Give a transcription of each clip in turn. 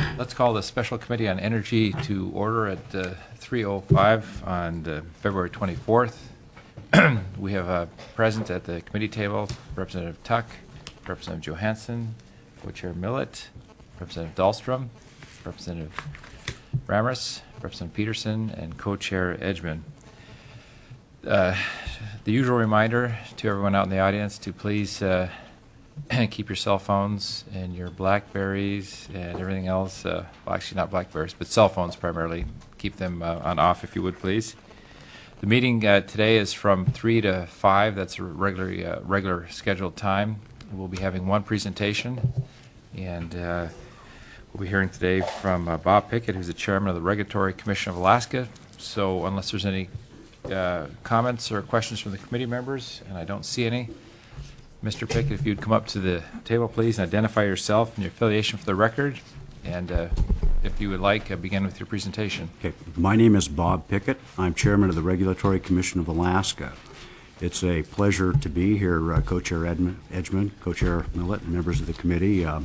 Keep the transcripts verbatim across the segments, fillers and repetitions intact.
Let's call the Special Committee on Energy to order at uh, three oh five on uh, February twenty-fourth. We have uh, present at the committee table Representative Tuck, Representative Johansson, Co-Chair Millett, Representative Dahlstrom, Representative Rammers, Representative Peterson, and Co-Chair Edgman. Uh, the usual reminder to everyone out in the audience to please uh, keep your cell phones and your Blackberries and everything else, uh, well, actually not Blackberries, but cell phones primarily. Keep them uh, on off if you would, please. The meeting uh, today is from three to five. That's a regular, uh, regular scheduled time. We'll be having one presentation, and uh, we'll be hearing today from uh, Bob Pickett, who's the chairman of the Regulatory Commission of Alaska. So unless there's any uh, comments or questions from the committee members, and I don't see any, Mister Pickett, if you'd come up to the table, please, and identify yourself and your affiliation for the record. And uh, if you would like, uh, begin with your presentation. Okay. My name is Bob Pickett. I'm chairman of the Regulatory Commission of Alaska. It's a pleasure to be here, uh, Co-Chair Edgman, Co-Chair Millett, and members of the committee. Um,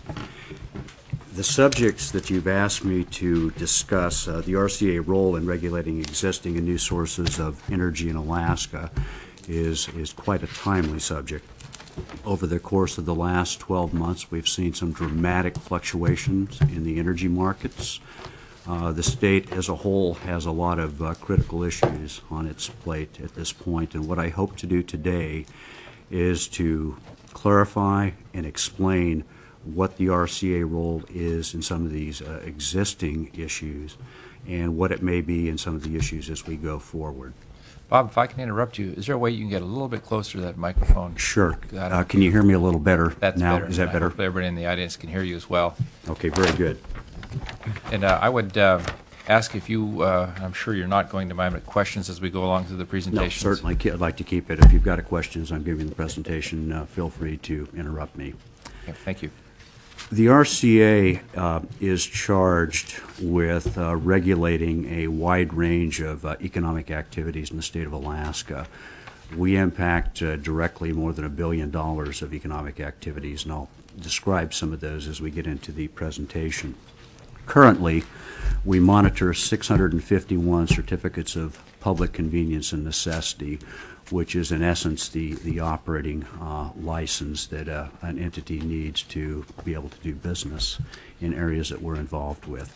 the subjects that you've asked me to discuss, uh, the R C A role in regulating existing and new sources of energy in Alaska, is, is quite a timely subject. Over the course of the last twelve months, we've seen some dramatic fluctuations in the energy markets. Uh, the state as a whole has a lot of uh, critical issues on its plate at this point, and what I hope to do today is to clarify and explain what the R C A role is in some of these uh, existing issues and what it may be in some of the issues as we go forward. Bob, if I can interrupt you, is there a way you can get a little bit closer to that microphone? Sure. Uh, can you hear me a little better That's now? better. Is that better? Hopefully everybody in the audience can hear you as well. Okay, very good. And uh, I would uh, ask if you, uh, I'm sure you're not going to mind questions as we go along through the No, presentations. certainly. I'd like to keep it. If you've got questions, I'm giving the presentation. Uh, feel free to interrupt me. Okay, thank you. The R C A uh, is charged with uh, regulating a wide range of uh, economic activities in the state of Alaska. We impact uh, directly more than a billion dollars of economic activities, and I'll describe some of those as we get into the presentation. Currently, we monitor six hundred fifty-one certificates of public convenience and necessity, which is in essence the, the operating uh, license that uh, an entity needs to be able to do business in areas that we're involved with.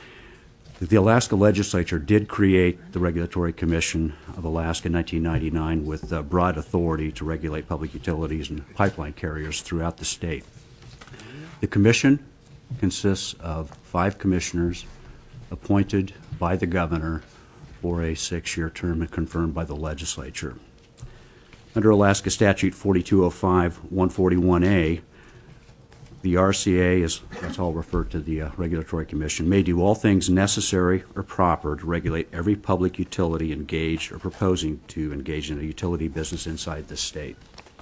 The Alaska Legislature did create the Regulatory Commission of Alaska in nineteen ninety-nine with uh, broad authority to regulate public utilities and pipeline carriers throughout the state. The Commission consists of five commissioners appointed by the governor for a six-year term and confirmed by the legislature. Under Alaska Statute forty-two oh five dash one forty-one A, the R C A, is, that's all referred to the uh, Regulatory Commission, may do all things necessary or proper to regulate every public utility engaged or proposing to engage in a utility business inside the state.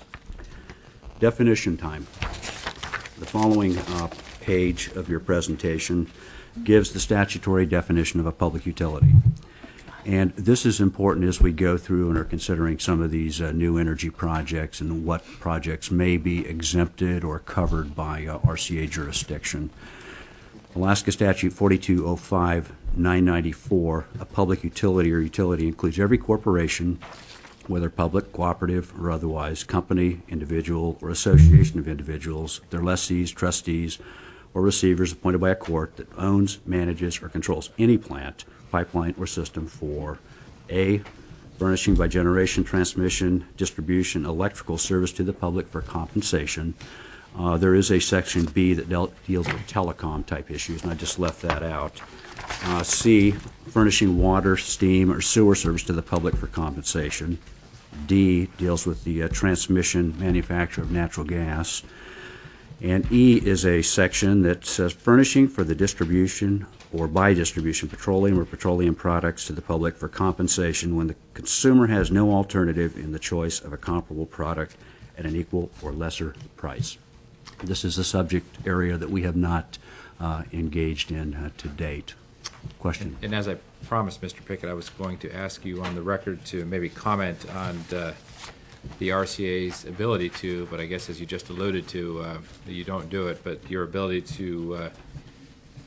Definition time. The following uh, page of your presentation gives the statutory definition of a public utility. And this is important as we go through and are considering some of these uh, new energy projects and what projects may be exempted or covered by uh, R C A jurisdiction. Alaska Statute forty-two oh five dash nine ninety-four, a public utility or utility includes every corporation, whether public, cooperative, or otherwise, company, individual, or association of individuals, their lessees, trustees, or receivers appointed by a court that owns, manages, or controls any plant, pipeline, or system for A, furnishing by generation, transmission, distribution, electrical service to the public for compensation. Uh, there is a section B that dealt, deals with telecom type issues, and I just left that out. Uh, C, furnishing water, steam, or sewer service to the public for compensation. D deals with the uh, transmission, manufacture of natural gas. And E is a section that says furnishing for the distribution or by distribution petroleum or petroleum products to the public for compensation when the consumer has no alternative in the choice of a comparable product at an equal or lesser price. This is a subject area that we have not uh, engaged in uh, to date. Question? And, and as I promised, Mister Pickett, I was going to ask you on the record to maybe comment on uh, the R C A's ability to, but I guess as you just alluded to, uh, you don't do it, but your ability to uh,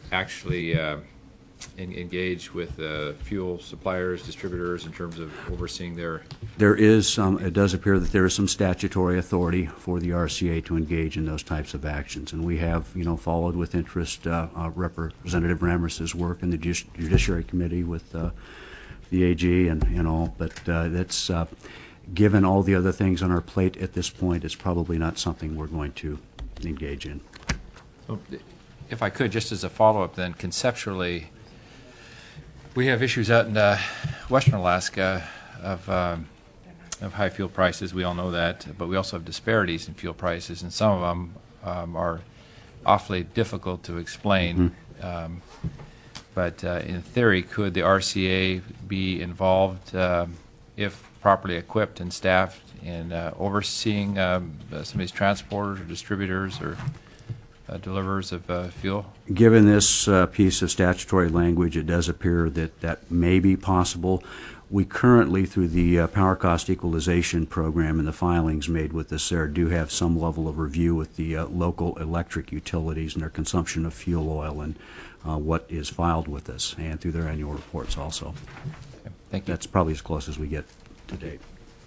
actually uh, en- engage with uh, fuel suppliers, distributors in terms of overseeing their? There is some, it does appear that there is some statutory authority for the R C A to engage in those types of actions. And we have, you know, followed with interest uh, uh, Representative Ramos's work in the Judici- Judiciary Committee with uh, the A G and, and all. But uh, that's, uh, given all the other things on our plate at this point, it's probably not something we're going to engage in. Well, if I could, just as a follow-up then, conceptually, we have issues out in uh, western Alaska of um, of high fuel prices. We all know that, but we also have disparities in fuel prices, and some of them um, are awfully difficult to explain. Mm-hmm. um, but uh, in theory, could the R C A be involved um, if properly equipped and staffed in uh, overseeing um, uh, some of these transporters or distributors or uh, deliverers of uh, fuel? Given this uh, piece of statutory language, it does appear that that may be possible. We currently, through the uh, power cost equalization program and the filings made with this there, do have some level of review with the uh, local electric utilities and their consumption of fuel oil and uh, what is filed with us, and through their annual reports also. Okay. Thank you. That's probably as close as we get to date.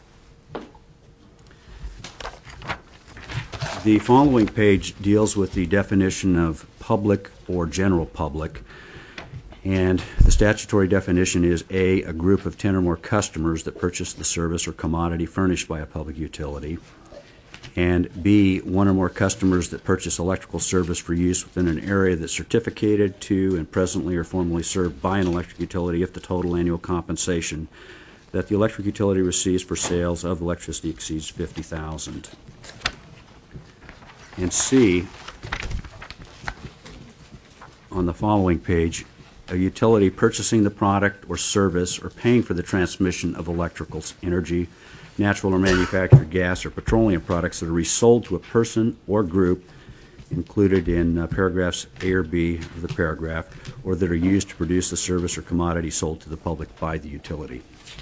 The following page deals with the definition of public or general public. And the statutory definition is A, a group of ten or more customers that purchase the service or commodity furnished by a public utility, and B, one or more customers that purchase electrical service for use within an area that's certificated to and presently or formerly served by an electric utility if the total annual compensation that the electric utility receives for sales of electricity exceeds fifty thousand dollars. And C, on the following page, a utility purchasing the product or service or paying for the transmission of electrical energy, natural or manufactured gas, or petroleum products that are resold to a person or group included in uh, paragraphs A or B of the paragraph, or that are used to produce the service or commodity sold to the public by the utility.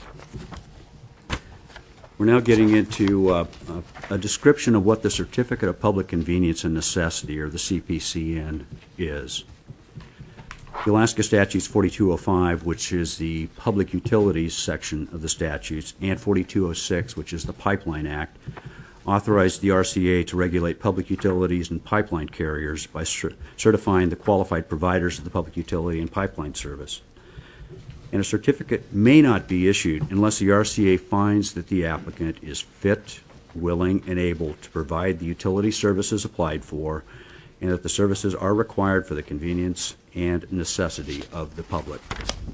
We're now getting into uh, a, a description of what the Certificate of Public Convenience and Necessity, or the C P C N, is. The Alaska Statutes forty-two oh five, which is the Public Utilities section of the statutes, and forty-two oh six, which is the Pipeline Act, authorize the R C A to regulate public utilities and pipeline carriers by cer- certifying the qualified providers of the public utility and pipeline service. And a certificate may not be issued unless the R C A finds that the applicant is fit, willing, and able to provide the utility services applied for, and that the services are required for the convenience and necessity of the public.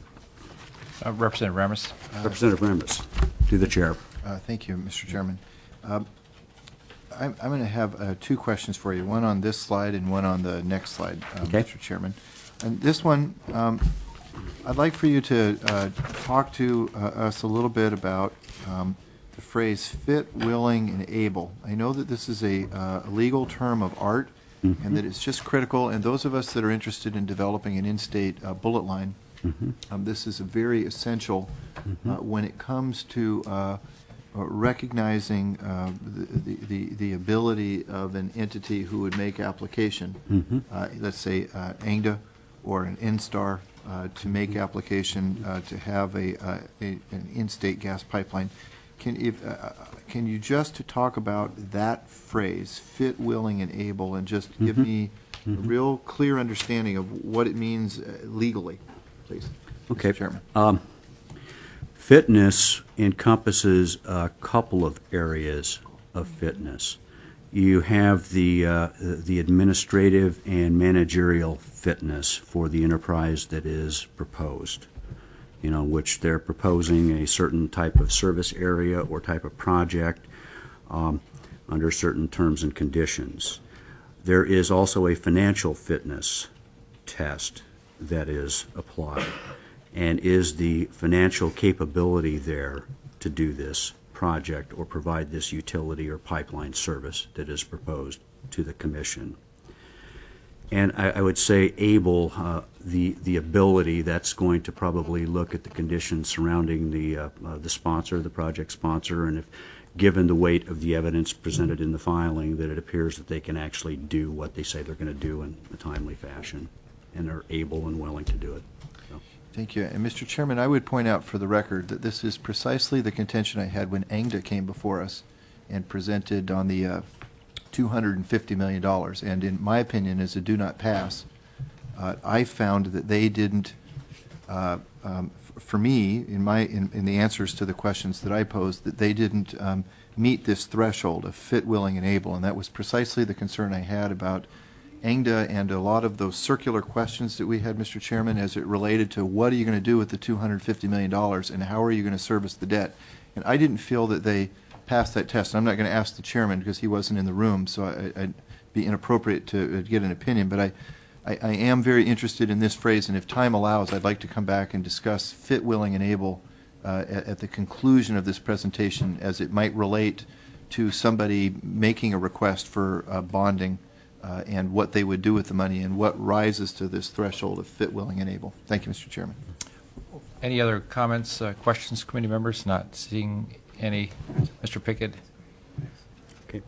Uh, Representative Ramos. Uh, Representative Ramos, to the chair. Uh, thank you, Mister Chairman. Um, I'm, I'm going to have uh, two questions for you, one on this slide and one on the next slide, uh, okay. Mister Chairman. And this one, um, I'd like for you to uh, talk to uh, us a little bit about um, the phrase fit, willing, and able. I know that this is a, uh, a legal term of art, mm-hmm. and that it's just critical, and those of us that are interested in developing an in-state uh, bullet line, mm-hmm. um, this is a very essential mm-hmm. uh, when it comes to uh, recognizing uh, the, the, the ability of an entity who would make application, mm-hmm. uh, let's say uh, A N G D A or an N-STAR, uh, to make application uh, to have a, uh, a an in-state gas pipeline. Can if uh, can you just to talk about that phrase, fit, willing, and able, and just mm-hmm. give me mm-hmm. a real clear understanding of what it means uh, legally, please. Okay, Mister Chairman. Um, fitness encompasses a couple of areas of fitness. You have the uh, the administrative and managerial fitness for the enterprise that is proposed, you know, which they're proposing a certain type of service area or type of project um, under certain terms and conditions. There is also a financial fitness test that is applied, and is the financial capability there to do this project or provide this utility or pipeline service that is proposed to the Commission. And I, I would say able, uh, the the ability, that's going to probably look at the conditions surrounding the uh, uh, the sponsor, the project sponsor, and if given the weight of the evidence presented in the filing, that it appears that they can actually do what they say they're going to do in a timely fashion. and are able and willing to do it. So, Thank you. And Mister Chairman, I would point out for the record that this is precisely the contention I had when ANGDA came before us and presented on the uh, two hundred fifty million dollars. And in my opinion, as a do not pass, uh, I found that they didn't, uh, um, f- for me, in my in, in the answers to the questions that I posed, that they didn't um, meet this threshold of fit, willing, and able. And that was precisely the concern I had about ANGDA and a lot of those circular questions that we had, Mister Chairman, as it related to what are you going to do with the two hundred fifty million dollars and how are you going to service the debt. And I didn't feel that they passed that test. I'm not going to ask the chairman because he wasn't in the room, so I, I'd be inappropriate to get an opinion. But I, I, I am very interested in this phrase, and if time allows, I'd like to come back and discuss fit, willing, and able uh, at, at the conclusion of this presentation as it might relate to somebody making a request for uh, bonding uh, and what they would do with the money and what rises to this threshold of fit, willing, and able. Thank you, Mister Chairman. Any other comments, uh, questions, committee members? Not seeing any. Mister Pickett. okay.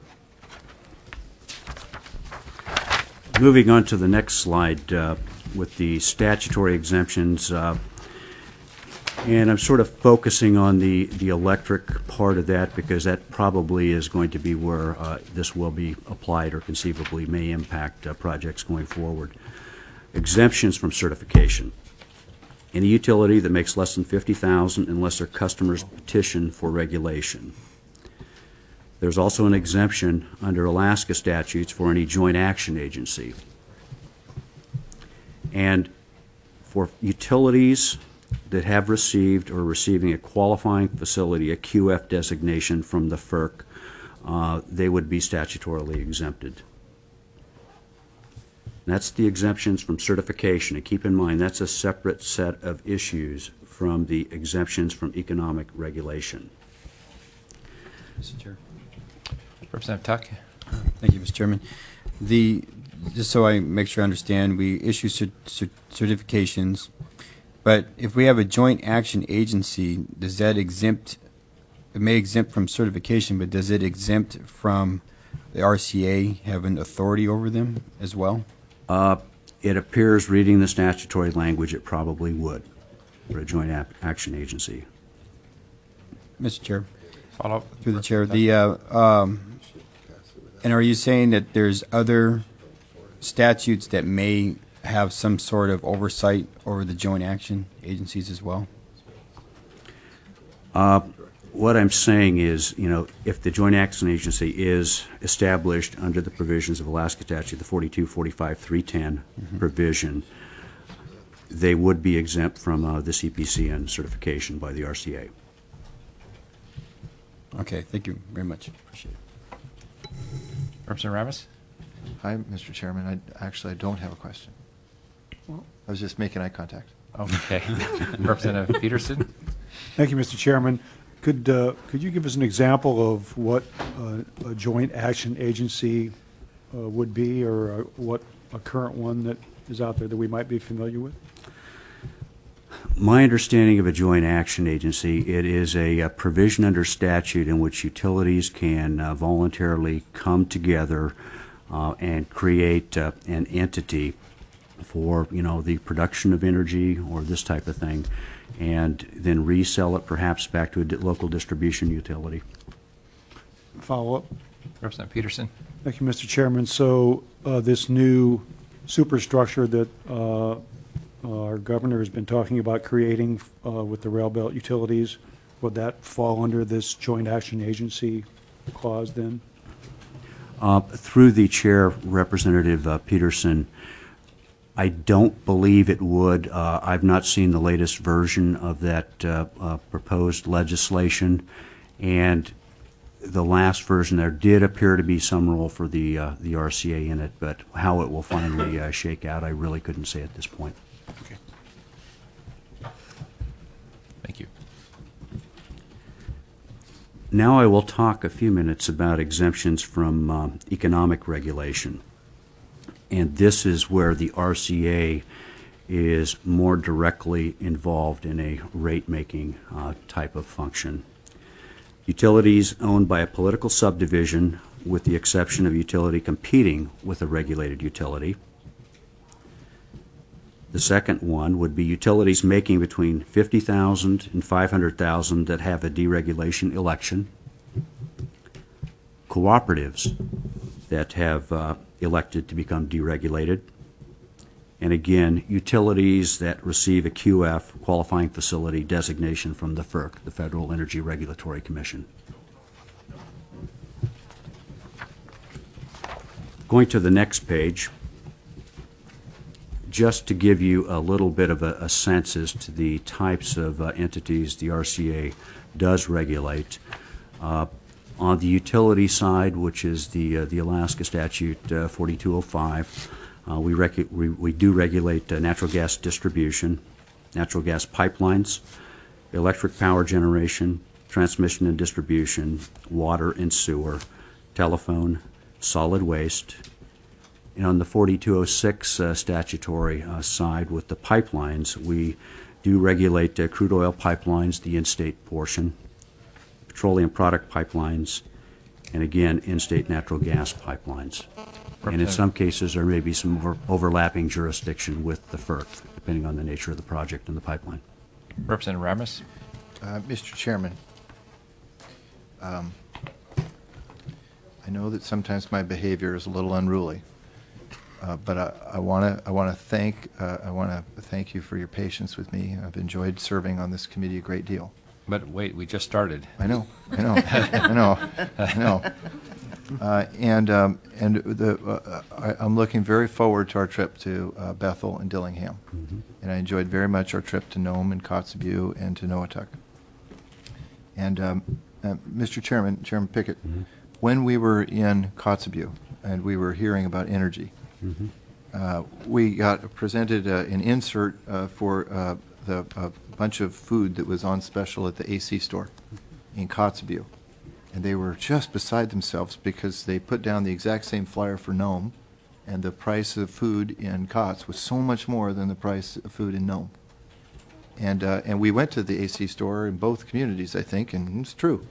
Moving on to the next slide uh, with the statutory exemptions. Uh, and I'm sort of focusing on the, the electric part of that because that probably is going to be where uh, this will be applied or conceivably may impact uh, projects going forward. Exemptions from certification. Any utility that makes less than fifty thousand dollars unless their customers petition for regulation. There's also an exemption under Alaska statutes for any joint action agency. And for utilities that have received or receiving a qualifying facility, a Q F designation from the F E R C, uh, they would be statutorily exempted. That's the exemptions from certification. And keep in mind, that's a separate set of issues from the exemptions from economic regulation. Mister Chair. Representative Tuck. Thank you, Mister Chairman. The, just so I make sure I understand, we issue cer- cer- certifications, but if we have a joint action agency, does that exempt, it may exempt from certification, but does it exempt from the R C A having authority over them as well? Uh, it appears, reading the statutory language, it probably would for a joint ap- action agency. Mister Chair, Follow up. through the chair, the uh, um, and are you saying that there's other statutes that may have some sort of oversight over the joint action agencies as well? Uh, what I'm saying is, you know, if the joint action agency is established under the provisions of Alaska statute, the forty-two, forty-five, three ten mm-hmm. provision, they would be exempt from uh, the C P C N certification by the R C A. Okay, thank you very much. Appreciate it. Representative Ramos. Hi, Mister Chairman. I, actually, I don't have a question. I was just making eye contact. Okay. Representative Peterson. Thank you, Mister Chairman. Could uh, could you give us an example of what uh, a joint action agency uh, would be, or uh, what a current one that is out there that we might be familiar with? My understanding of a joint action agency, it is a, a provision under statute in which utilities can uh, voluntarily come together uh, and create uh, an entity for, you know, the production of energy or this type of thing, and then resell it perhaps back to a di- local distribution utility. Follow up. Representative Peterson. Thank you, Mister Chairman. So uh, this new superstructure that uh, our governor has been talking about creating uh, with the rail belt utilities, would that fall under this joint action agency clause then? Uh, through the chair, Representative uh, Peterson, I don't believe it would. Uh, I've not seen the latest version of that uh, uh, proposed legislation, and the last version there did appear to be some role for the uh, the R C A in it, but how it will finally uh, shake out, I really couldn't say at this point. Okay. Thank you. Now I will talk a few minutes about exemptions from uh, economic regulation. And this is where the R C A is more directly involved in a rate-making uh, type of function. Utilities owned by a political subdivision, with the exception of utility competing with a regulated utility, The second one would be utilities making between fifty thousand dollars and five hundred thousand dollars that have a deregulation election. Cooperatives that have uh, elected to become deregulated. And again, utilities that receive a Q F, qualifying facility designation from the F E R C, the Federal Energy Regulatory Commission. Going to the next page, just to give you a little bit of a, a sense as to the types of uh, entities the R C A does regulate. Uh, on the utility side, which is the uh, the Alaska Statute uh, forty-two oh five, uh, we, rec we, we do regulate uh, natural gas distribution, natural gas pipelines, electric power generation, transmission and distribution, water and sewer, telephone, solid waste. And on the forty-two oh six uh, statutory uh, side with the pipelines, we do regulate uh, crude oil pipelines, the in-state portion, petroleum product pipelines, and again, in-state natural gas pipelines. And in some cases, there may be some over overlapping jurisdiction with the F E R C, depending on the nature of the project and the pipeline. Representative Ramos? Uh, Mister Chairman, um, I know that sometimes my behavior is a little unruly, uh, but I want to I want to thank uh, I want to thank you for your patience with me. I've enjoyed serving on this committee a great deal. But wait, we just started. I know, I know, I know, I know. Uh, and um, and the uh, I, I'm looking very forward to our trip to uh, Bethel and Dillingham, mm-hmm. and I enjoyed very much our trip to Nome and Kotzebue and to Noatuk. And um, uh, Mister Chairman, Chairman Pickett, mm-hmm. when we were in Kotzebue and we were hearing about energy, mm-hmm. uh, we got presented uh, an insert uh, for uh, the uh, bunch of food that was on special at the A C store in Kotzebue. And they were just beside themselves because they put down the exact same flyer for Nome, and the price of food in Kotz was so much more than the price of food in Nome. And uh, and we went to the A C store in both communities, I think, and it's true.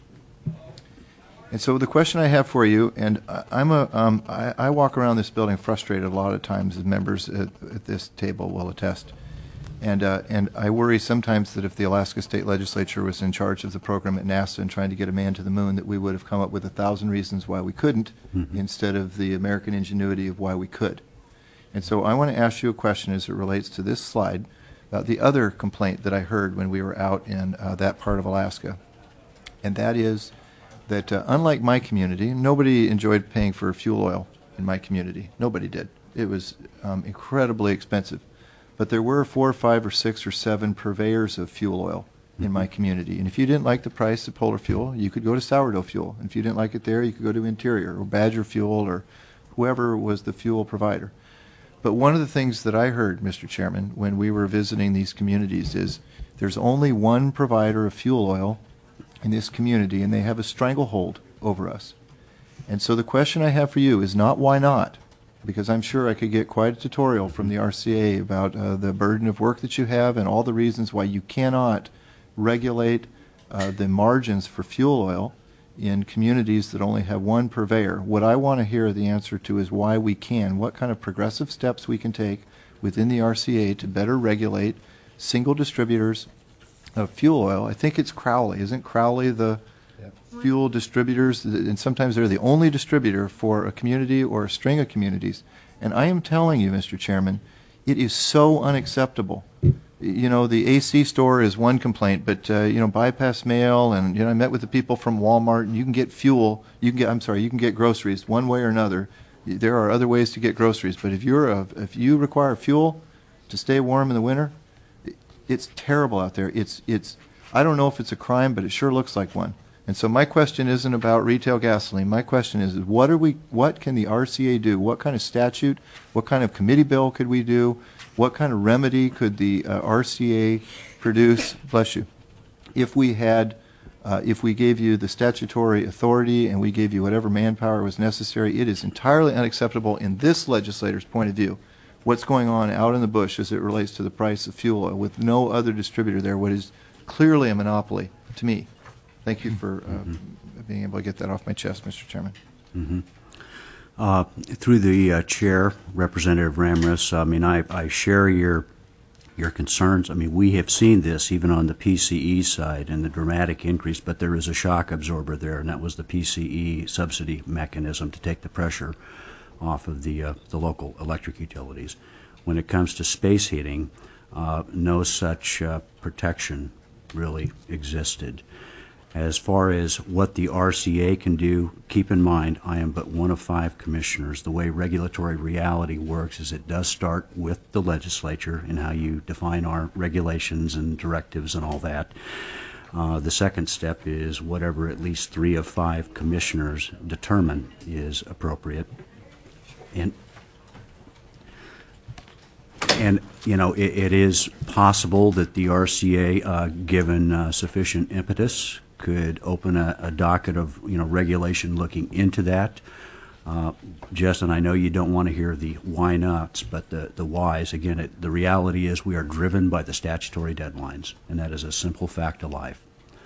And so the question I have for you, and I, I'm a um, I, I walk around this building frustrated a lot of times, as members at, at this table will attest. And, uh, and I worry sometimes that if the Alaska State Legislature was in charge of the program at NASA and trying to get a man to the moon, that we would have come up with a thousand reasons why we couldn't, mm-hmm. instead of the American ingenuity of why we could. And so I want to ask you a question as it relates to this slide about the other complaint that I heard when we were out in uh, that part of Alaska. And that is that uh, unlike my community, nobody enjoyed paying for fuel oil in my community. Nobody did. It was um, incredibly expensive. But there were four or five or six or seven purveyors of fuel oil in mm-hmm. my community. And if you didn't like the price of Polar Fuel, you could go to Sourdough Fuel. And if you didn't like it there, you could go to Interior or Badger Fuel or whoever was the fuel provider. But one of the things that I heard, Mister Chairman, when we were visiting these communities is there's only one provider of fuel oil in this community, and they have a stranglehold over us. And so the question I have for you is not why not, because I'm sure I could get quite a tutorial from the R C A about uh, the burden of work that you have and all the reasons why you cannot regulate uh, the margins for fuel oil in communities that only have one purveyor. What I want to hear the answer to is why we can, what kind of progressive steps we can take within the R C A to better regulate single distributors of fuel oil. I think it's Crowley. Isn't Crowley the fuel distributors, and sometimes they're the only distributor for a community or a string of communities. And I am telling you, Mister Chairman, it is so unacceptable. You know, the A C store is one complaint, but uh, you know, bypass mail, and you know, I met with the people from Walmart, and you can get fuel. You can get, I'm sorry, you can get groceries one way or another. There are other ways to get groceries, but if you're a, if you require fuel to stay warm in the winter, it's terrible out there. It's it's. I don't know if it's a crime, but it sure looks like one. And so my question isn't about retail gasoline. My question is, what are we? What can the R C A do? What kind of statute? What kind of committee bill could we do? What kind of remedy could the uh, R C A produce? Bless you. If we had, uh, if we gave you the statutory authority and we gave you whatever manpower was necessary, it is entirely unacceptable in this legislator's point of view. What's going on out in the bush as it relates to the price of fuel oil with no other distributor there? What is clearly a monopoly to me. Thank you for uh, mm-hmm. being able to get that off my chest, Mister Chairman. Mm-hmm. Uh, Through the uh, chair, Representative Ramris, I mean, I, I share your your concerns. I mean, we have seen this even on the P C E side and the dramatic increase, but there is a shock absorber there, and that was the P C E subsidy mechanism to take the pressure off of the uh, the local electric utilities. When it comes to space heating, uh, no such uh, protection really existed. As far as what the R C A can do, keep in mind I am but one of five commissioners. The way regulatory reality works is it does start with the legislature and how you define our regulations and directives and all that. Uh, the second step is whatever at least three of five commissioners determine is appropriate. And And, you know, it, it is possible that the R C A, uh, given uh, sufficient impetus, could open a, a docket of, you know, regulation looking into that. Uh, Justin, I know you don't want to hear the why nots, but the, the whys, again, it, the reality is we are driven by the statutory deadlines, and that is a simple fact of life.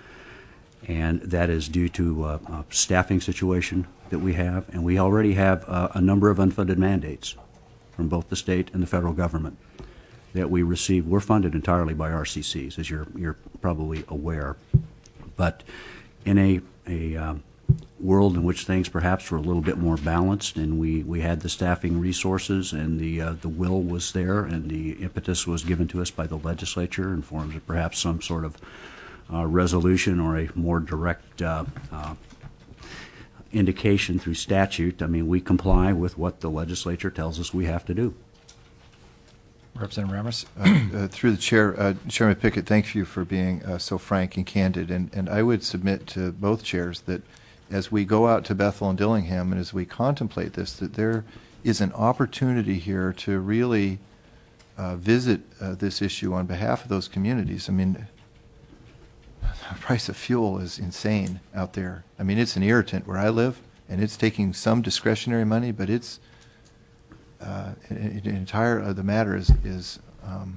And that is due to uh, a staffing situation that we have, and we already have uh, a number of unfunded mandates from both the state and the federal government that we receive. We're funded entirely by R C Cs, as you're you're probably aware. But in a a um, world in which things perhaps were a little bit more balanced, and we, we had the staffing resources, and the uh, the will was there, and the impetus was given to us by the legislature in forms of perhaps some sort of uh, resolution or a more direct uh, uh, indication through statute. I mean, we comply with what the legislature tells us we have to do. Representative Ramris? Uh, uh, Through the chair, uh, Chairman Pickett, thank you for being uh, so frank and candid. And, and I would submit to both chairs that as we go out to Bethel and Dillingham and as we contemplate this, that there is an opportunity here to really uh, visit uh, this issue on behalf of those communities. I mean, the price of fuel is insane out there. I mean, it's an irritant where I live, and it's taking some discretionary money, but it's Uh, the entire of the matter is, is um,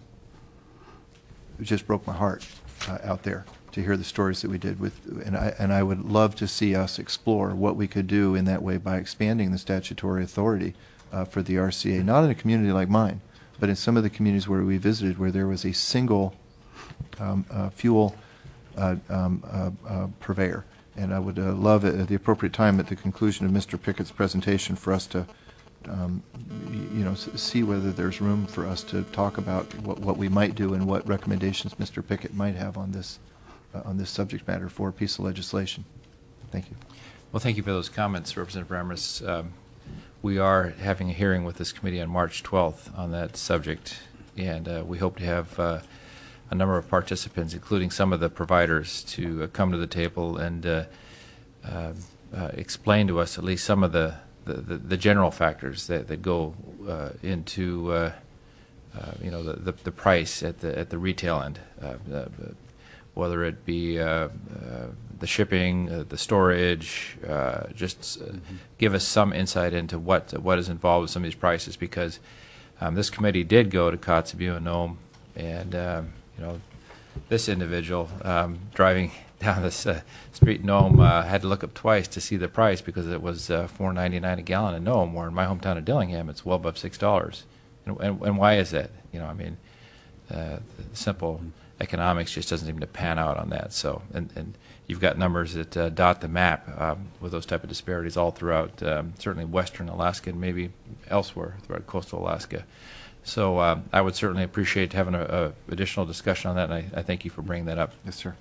it just broke my heart uh, out there to hear the stories that we did with, and I and I would love to see us explore what we could do in that way by expanding the statutory authority uh, for the R C A, not in a community like mine, but in some of the communities where we visited, where there was a single um, uh, fuel uh, um, uh, uh, purveyor. And I would uh, love at the appropriate time at the conclusion of Mister Pickett's presentation for us to Um, you know, see whether there's room for us to talk about what, what we might do and what recommendations Mister Pickett might have on this uh, on this subject matter for a piece of legislation. Thank you. Well, thank you for those comments, Representative Ramris. Um, we are having a hearing with this committee on March twelfth on that subject, and uh, we hope to have uh, a number of participants, including some of the providers, to uh, come to the table and uh, uh, uh, explain to us at least some of the The, the, the general factors that, that go uh, into uh, uh, you know the, the, the price at the at the retail end, uh, uh, whether it be uh, uh, the shipping, uh, the storage, uh, just uh, mm-hmm. give us some insight into what what is involved with some of these prices, because um, this committee did go to Kotzebue and Nome, and um, you know this individual um, driving down this uh, street in Nome uh, had to look up twice to see the price, because it was uh, four ninety-nine a gallon in Nome, where in my hometown of Dillingham it's well above six dollars. And, and, and why is that? You know, I mean, uh, the simple economics just doesn't seem to pan out on that. So, and, and you've got numbers that uh, dot the map um, with those type of disparities all throughout, um, certainly western Alaska and maybe elsewhere throughout coastal Alaska. So uh, I would certainly appreciate having a, a additional discussion on that, and I, I thank you for bringing that up. Yes, sir.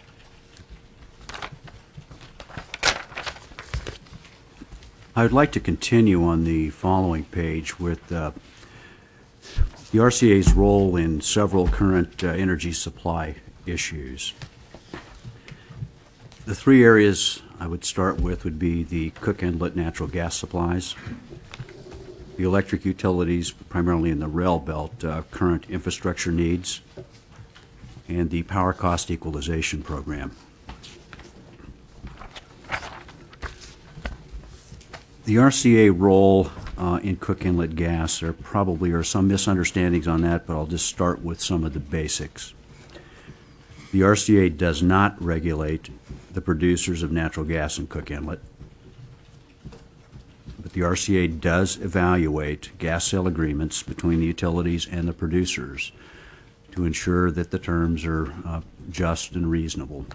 I would like to continue on the following page with uh, the R C A's role in several current uh, energy supply issues. The three areas I would start with would be the Cook Inlet natural gas supplies, the electric utilities, primarily in the rail belt, uh, current infrastructure needs, and the power cost equalization program. The R C A role uh, in Cook Inlet gas, there probably are some misunderstandings on that, but I'll just start with some of the basics. The R C A does not regulate the producers of natural gas in Cook Inlet, but the R C A does evaluate gas sale agreements between the utilities and the producers to ensure that the terms are uh, just and reasonable.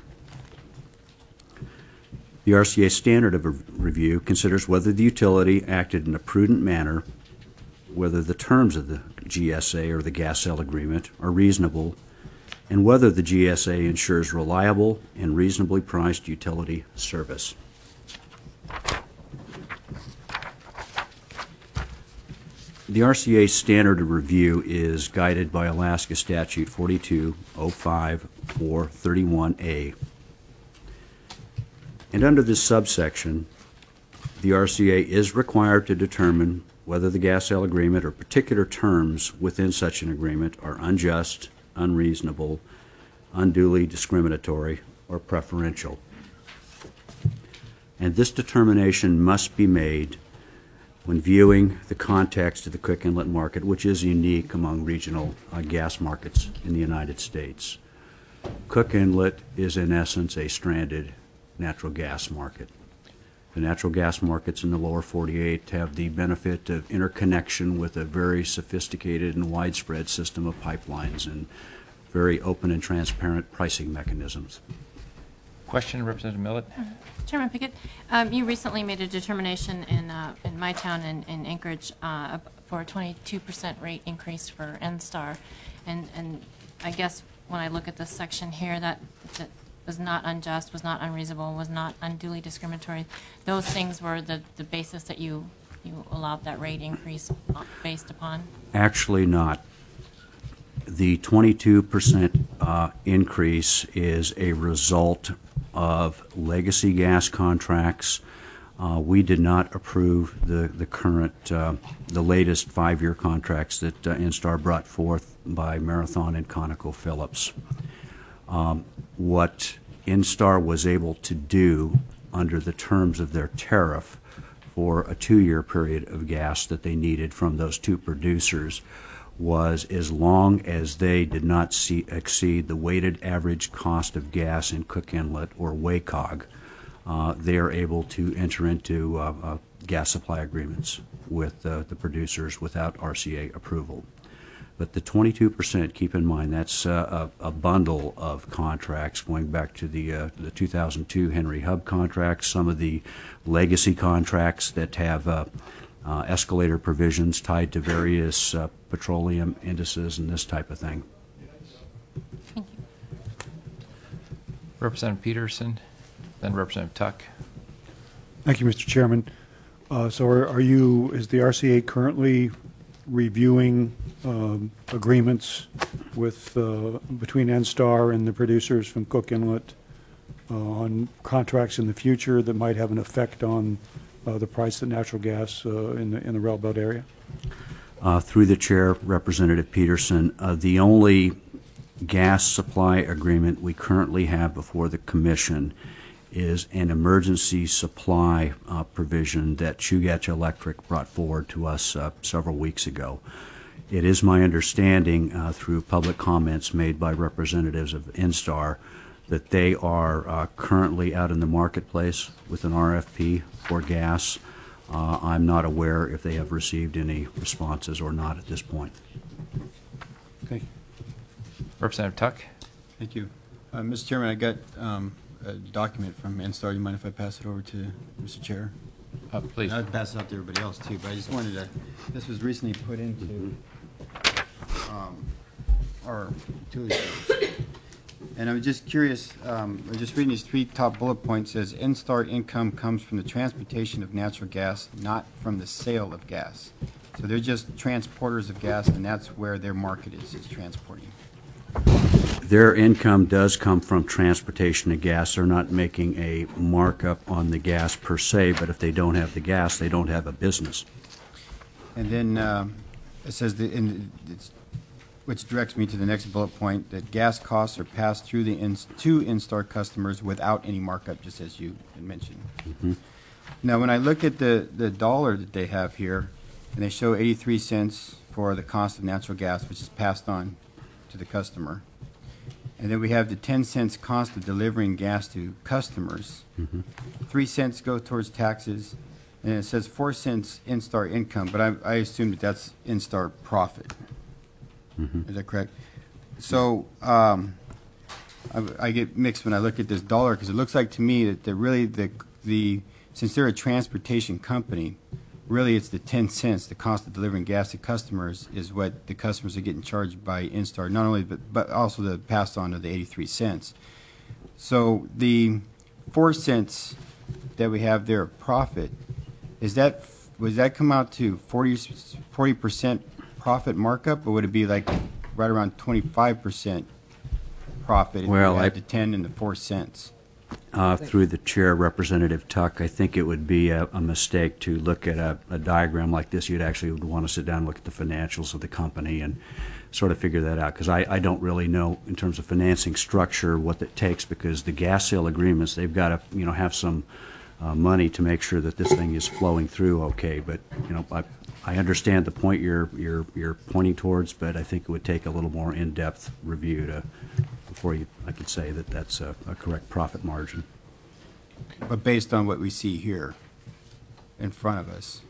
The R C A standard of review considers whether the utility acted in a prudent manner, whether the terms of the G S A or the gas sale agreement are reasonable, and whether the G S A ensures reliable and reasonably priced utility service. The R C A standard of review is guided by Alaska Statute forty-two oh five four thirty-one A. And under this subsection, the R C A is required to determine whether the gas sale agreement or particular terms within such an agreement are unjust, unreasonable, unduly discriminatory, or preferential. And this determination must be made when viewing the context of the Cook Inlet market, which is unique among regional uh, gas markets in the United States. Cook Inlet is in essence a stranded natural gas market. The natural gas markets in the lower forty-eight have the benefit of interconnection with a very sophisticated and widespread system of pipelines and very open and transparent pricing mechanisms. Question, Representative Millett? Chairman Pickett, um, you recently made a determination in uh, in my town in, in Anchorage uh, for a twenty-two percent rate increase for N-Star, and and I guess when I look at this section here, that that was not unjust, was not unreasonable, was not unduly discriminatory. Those things were the the basis that you you allowed that rate increase based upon. Actually, not. The twenty-two percent uh, increase is a result of legacy gas contracts. Uh, we did not approve the, the current, uh, the latest five-year contracts that uh, N-Star brought forth by Marathon and ConocoPhillips. Um, what N-Star was able to do under the terms of their tariff for a two-year period of gas that they needed from those two producers was, as long as they did not see, exceed the weighted average cost of gas in Cook Inlet, or WACOG, uh, they are able to enter into uh, uh, gas supply agreements with uh, the producers without R C A approval. But the twenty-two percent, keep in mind, that's uh, a, a bundle of contracts going back to the, uh, the two thousand two Henry Hub contracts, some of the legacy contracts that have uh, Uh, escalator provisions tied to various uh, petroleum indices and this type of thing. Thank you. Representative Peterson, then Representative Tuck. Thank you, Mister Chairman. Uh, So are are you, is the R C A currently reviewing um, agreements with, uh, between N-Star and the producers from Cook Inlet uh, on contracts in the future that might have an effect on uh, the price of natural gas uh, in the in the railbelt area? Uh, through the chair, Representative Peterson, uh, the only gas supply agreement we currently have before the Commission is an emergency supply uh, provision that Chugach Electric brought forward to us uh, several weeks ago. It is my understanding uh, through public comments made by representatives of N-Star that they are uh, currently out in the marketplace with an R F P for gas. Uh, I'm not aware if they have received any responses or not at this point. Thank you. Representative Tuck. Thank you. Uh, Mister Chairman, I got um, a document from N-Star. You mind if I pass it over to Mister Chair? Uh, please. I'd pass it out to everybody else too, but I just wanted to, this was recently put into um, our utility bills. And I was just curious, um, I was just reading these three top bullet points. Says N-Star income comes from the transportation of natural gas, not from the sale of gas. So they're just transporters of gas, and that's where their market is, is transporting. Their income does come from transportation of gas. They're not making a markup on the gas per se, but if they don't have the gas, they don't have a business. And then um, it says, that in, it's, which directs me to the next bullet point, that gas costs are passed through the in, to N-Star customers without any markup, just as you had mentioned. Mm-hmm. Now, when I look at the, the dollar that they have here, and they show eighty-three cents for the cost of natural gas, which is passed on to the customer. And then we have the ten cents cost of delivering gas to customers. Mm-hmm. Three cents go towards taxes, and it says four cents N-Star income, but I, I assume that that's N-Star profit. Is that correct? So um, I, I get mixed when I look at this dollar, because it looks like to me that the really the the since they're a transportation company, really it's the ten cents, the cost of delivering gas to customers, is what the customers are getting charged by N-Star, not only but but also the pass on of the eighty-three cents. So the four cents that we have there of profit, is that would that come out to forty percent profit markup, or would it be like right around twenty-five percent profit if Well, you I- add the ten and the four cents? Uh, Through the chair, Representative Tuck, I think it would be a, a mistake to look at a, a diagram like this. You'd actually would want to sit down and look at the financials of the company and sort of figure that out, because I, I don't really know in terms of financing structure what it takes, because the gas sale agreements, they've got to, you know, have some uh, money to make sure that this thing is flowing through okay. But, you know, I, I understand the point you're, you're, you're pointing towards, but I think it would take a little more in-depth review to, before you, I could say that that's a, a correct profit margin. But based on what we see here in front of us,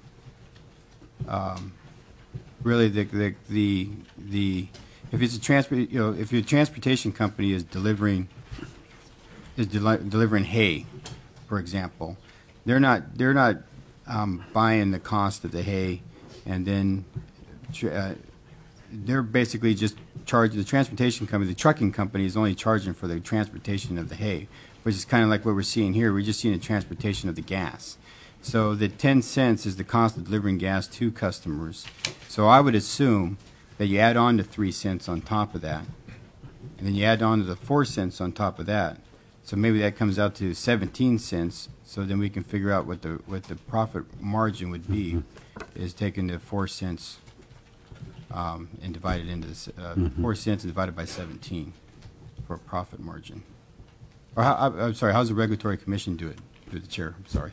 um, really the, the, the, the, if it's a transport, you know, if your transportation company is delivering, is deli- delivering hay, for example, they're not, they're not um, buying the cost of the hay and then tr- uh, they're basically just charging, the transportation company, the trucking company is only charging for the transportation of the hay, which is kind of like what we're seeing here. We're just seeing the transportation of the gas. So the ten cents is the cost of delivering gas to customers. So I would assume that you add on the three cents on top of that, and then you add on to the four cents on top of that. So maybe that comes out to seventeen cents. So then we can figure out what the what the profit margin would be, is taking the four cents um, and divide it into this, uh, four cents and divided by seventeen for a profit margin. Or how, I- I'm sorry, how's the regulatory commission do it? Through the chair, I'm sorry.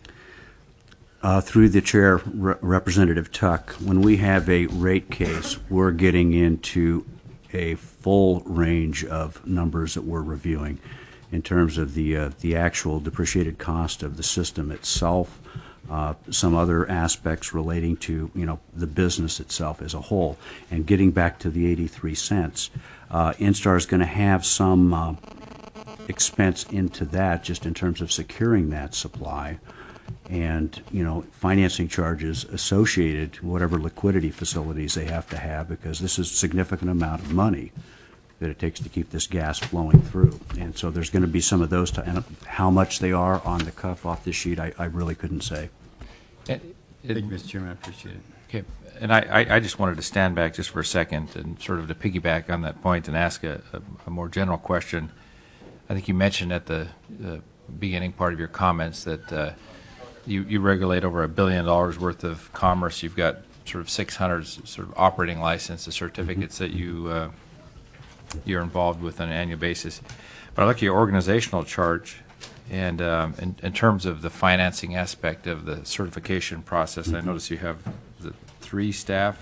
Uh, Through the chair, Re- Representative Tuck, when we have a rate case, we're getting into a full range of numbers that we're reviewing in terms of the uh, the actual depreciated cost of the system itself, uh, some other aspects relating to, you know, the business itself as a whole. And getting back to the eighty-three cents, uh, N-Star is going to have some uh, expense into that just in terms of securing that supply, and, you know, financing charges associated to whatever liquidity facilities they have to have, because this is a significant amount of money that it takes to keep this gas flowing through. And so there's going to be some of those, to, and how much they are on the cuff off this sheet, I, I really couldn't say. It- Thank it- you, Mister Chairman, I appreciate it. Okay, and I, I- I just wanted to stand back just for a second and sort of to piggyback on that point and ask a, a, a more general question. I think you mentioned at the, the beginning part of your comments that uh, you, you regulate over a billion dollars worth of commerce. You've got sort of six hundred sort of operating licenses, certificates that you uh, you're involved with on an annual basis. But I look at your organizational chart, and um, in, in terms of the financing aspect of the certification process, I notice you have the three staff.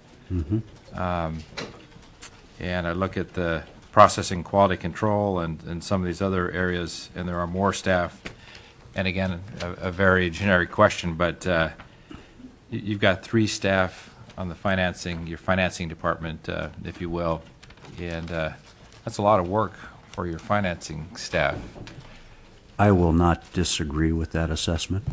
Um, and I look at the processing quality control and, and some of these other areas, and there are more staff. And again, a, a very generic question, but uh, you- you've got three staff on the financing, your financing department, uh, if you will, and uh, that's a lot of work for your financing staff. I will not disagree with that assessment.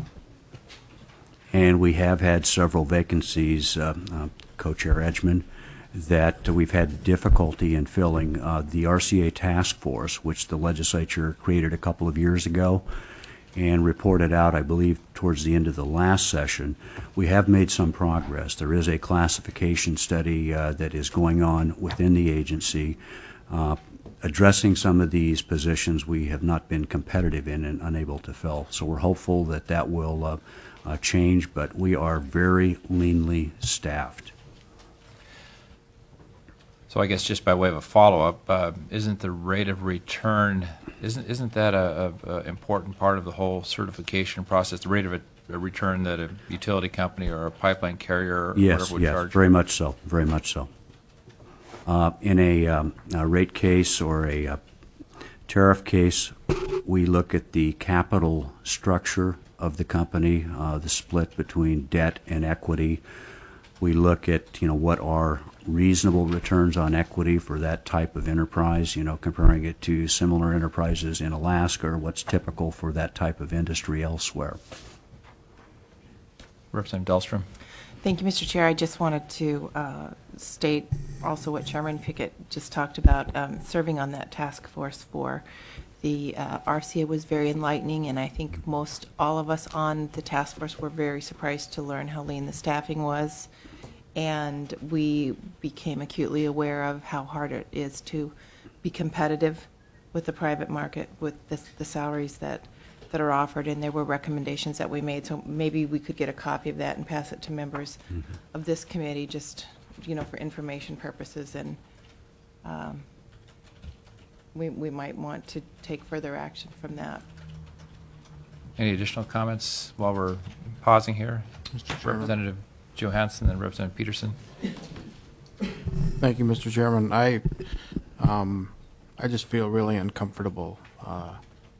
And we have had several vacancies, uh, uh, Co-Chair Edgman, that we've had difficulty in filling. Uh, the R C A task force, which the legislature created a couple of years ago and reported out, I believe, towards the end of the last session, we have made some progress. There is a classification study uh, that is going on within the agency uh, addressing some of these positions we have not been competitive in and unable to fill. So we're hopeful that that will uh, uh, change, but we are very leanly staffed. So I guess just by way of a follow-up, uh, isn't the rate of return, isn't isn't that a, a, a important part of the whole certification process, the rate of a, a return that a utility company or a pipeline carrier or Yes, whatever would yes, charge? very much so, very much so. Uh, in a, um, a rate case or a uh, tariff case, we look at the capital structure of the company, uh, the split between debt and equity. We look at, you know, what are reasonable returns on equity for that type of enterprise, you know, comparing it to similar enterprises in Alaska, or what's typical for that type of industry elsewhere. Representative Dahlstrom. Thank you, Mister Chair. I just wanted to uh, state also what Chairman Pickett just talked about, um, serving on that task force for the uh, R C A was very enlightening, and I think most all of us on the task force were very surprised to learn how lean the staffing was, and we became acutely aware of how hard it is to be competitive with the private market with the, the salaries that that are offered, and there were recommendations that we made, so maybe we could get a copy of that and pass it to members mm-hmm. of this committee, just, you know, for information purposes, and um, we, we might want to take further action from that. Any additional comments while we're pausing here? Mister Chairman. Representative Johansson and Representative Peterson. Thank you, Mister Chairman. I, um, I just feel really uncomfortable uh,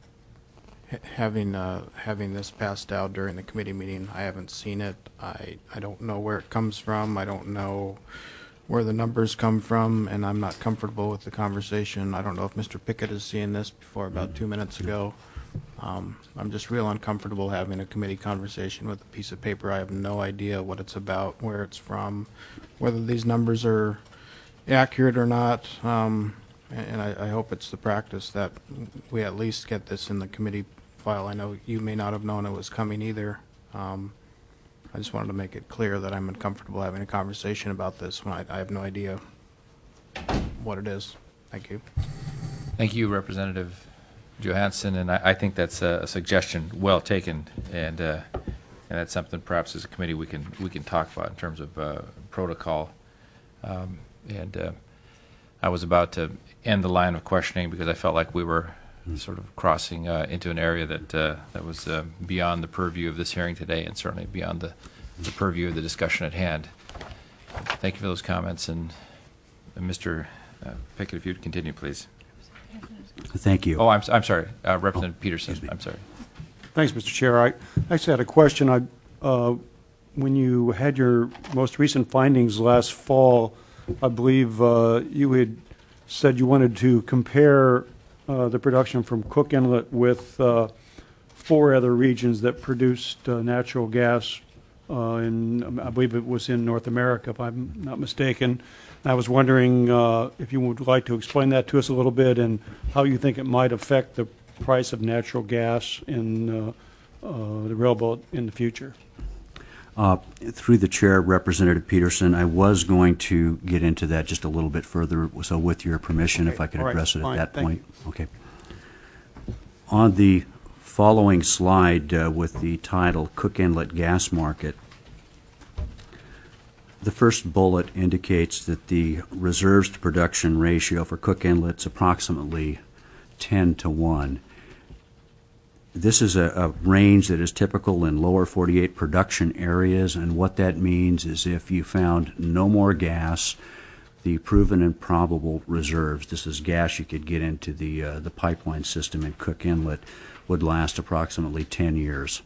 having uh, having this passed out during the committee meeting. I haven't seen it. I, I don't know where it comes from. I don't know where the numbers come from, and I'm not comfortable with the conversation. I don't know if Mister Pickett has seen this before about two minutes ago. Um, I'm just real uncomfortable having a committee conversation with a piece of paper. I have no idea what it's about, where it's from, whether these numbers are accurate or not. Um, and I, I hope it's the practice that we at least get this in the committee file. I know you may not have known it was coming either. Um, I just wanted to make it clear that I'm uncomfortable having a conversation about this when I, I have no idea what it is. Thank you. Thank you, Representative Johansson, and I, I think that's a, a suggestion well taken, and uh, and that's something perhaps as a committee we can we can talk about in terms of uh, protocol. Um, and uh, I was about to end the line of questioning because I felt like we were sort of crossing uh, into an area that uh, that was uh, beyond the purview of this hearing today, and certainly beyond the, the purview of the discussion at hand. Thank you for those comments, and, and Mister Uh, Pickett, if you'd continue, please. Thank you. Oh, I'm, I'm sorry, uh, Representative Oh, Peterson. I'm sorry. Thanks, Mister Chair. I actually had a question. I, uh, when you had your most recent findings last fall, I believe uh, you had said you wanted to compare uh, the production from Cook Inlet with uh, four other regions that produced uh, natural gas uh, in, I believe it was in North America, if I'm not mistaken. I was wondering uh, if you would like to explain that to us a little bit, and how you think it might affect the price of natural gas in uh, uh, the railroad in the future. Uh, through the chair, Representative Peterson, I was going to get into that just a little bit further, so with your permission, Okay. if I could All right. address it Fine. at that Thank point. Okay. On the following slide uh, with the title Cook Inlet Gas Market, the first bullet indicates that the reserves to production ratio for Cook Inlet is approximately ten to one. This is a, a range that is typical in lower forty-eight production areas, and what that means is if you found no more gas, the proven and probable reserves, this is gas you could get into the, uh, the pipeline system in Cook Inlet, would last approximately ten years.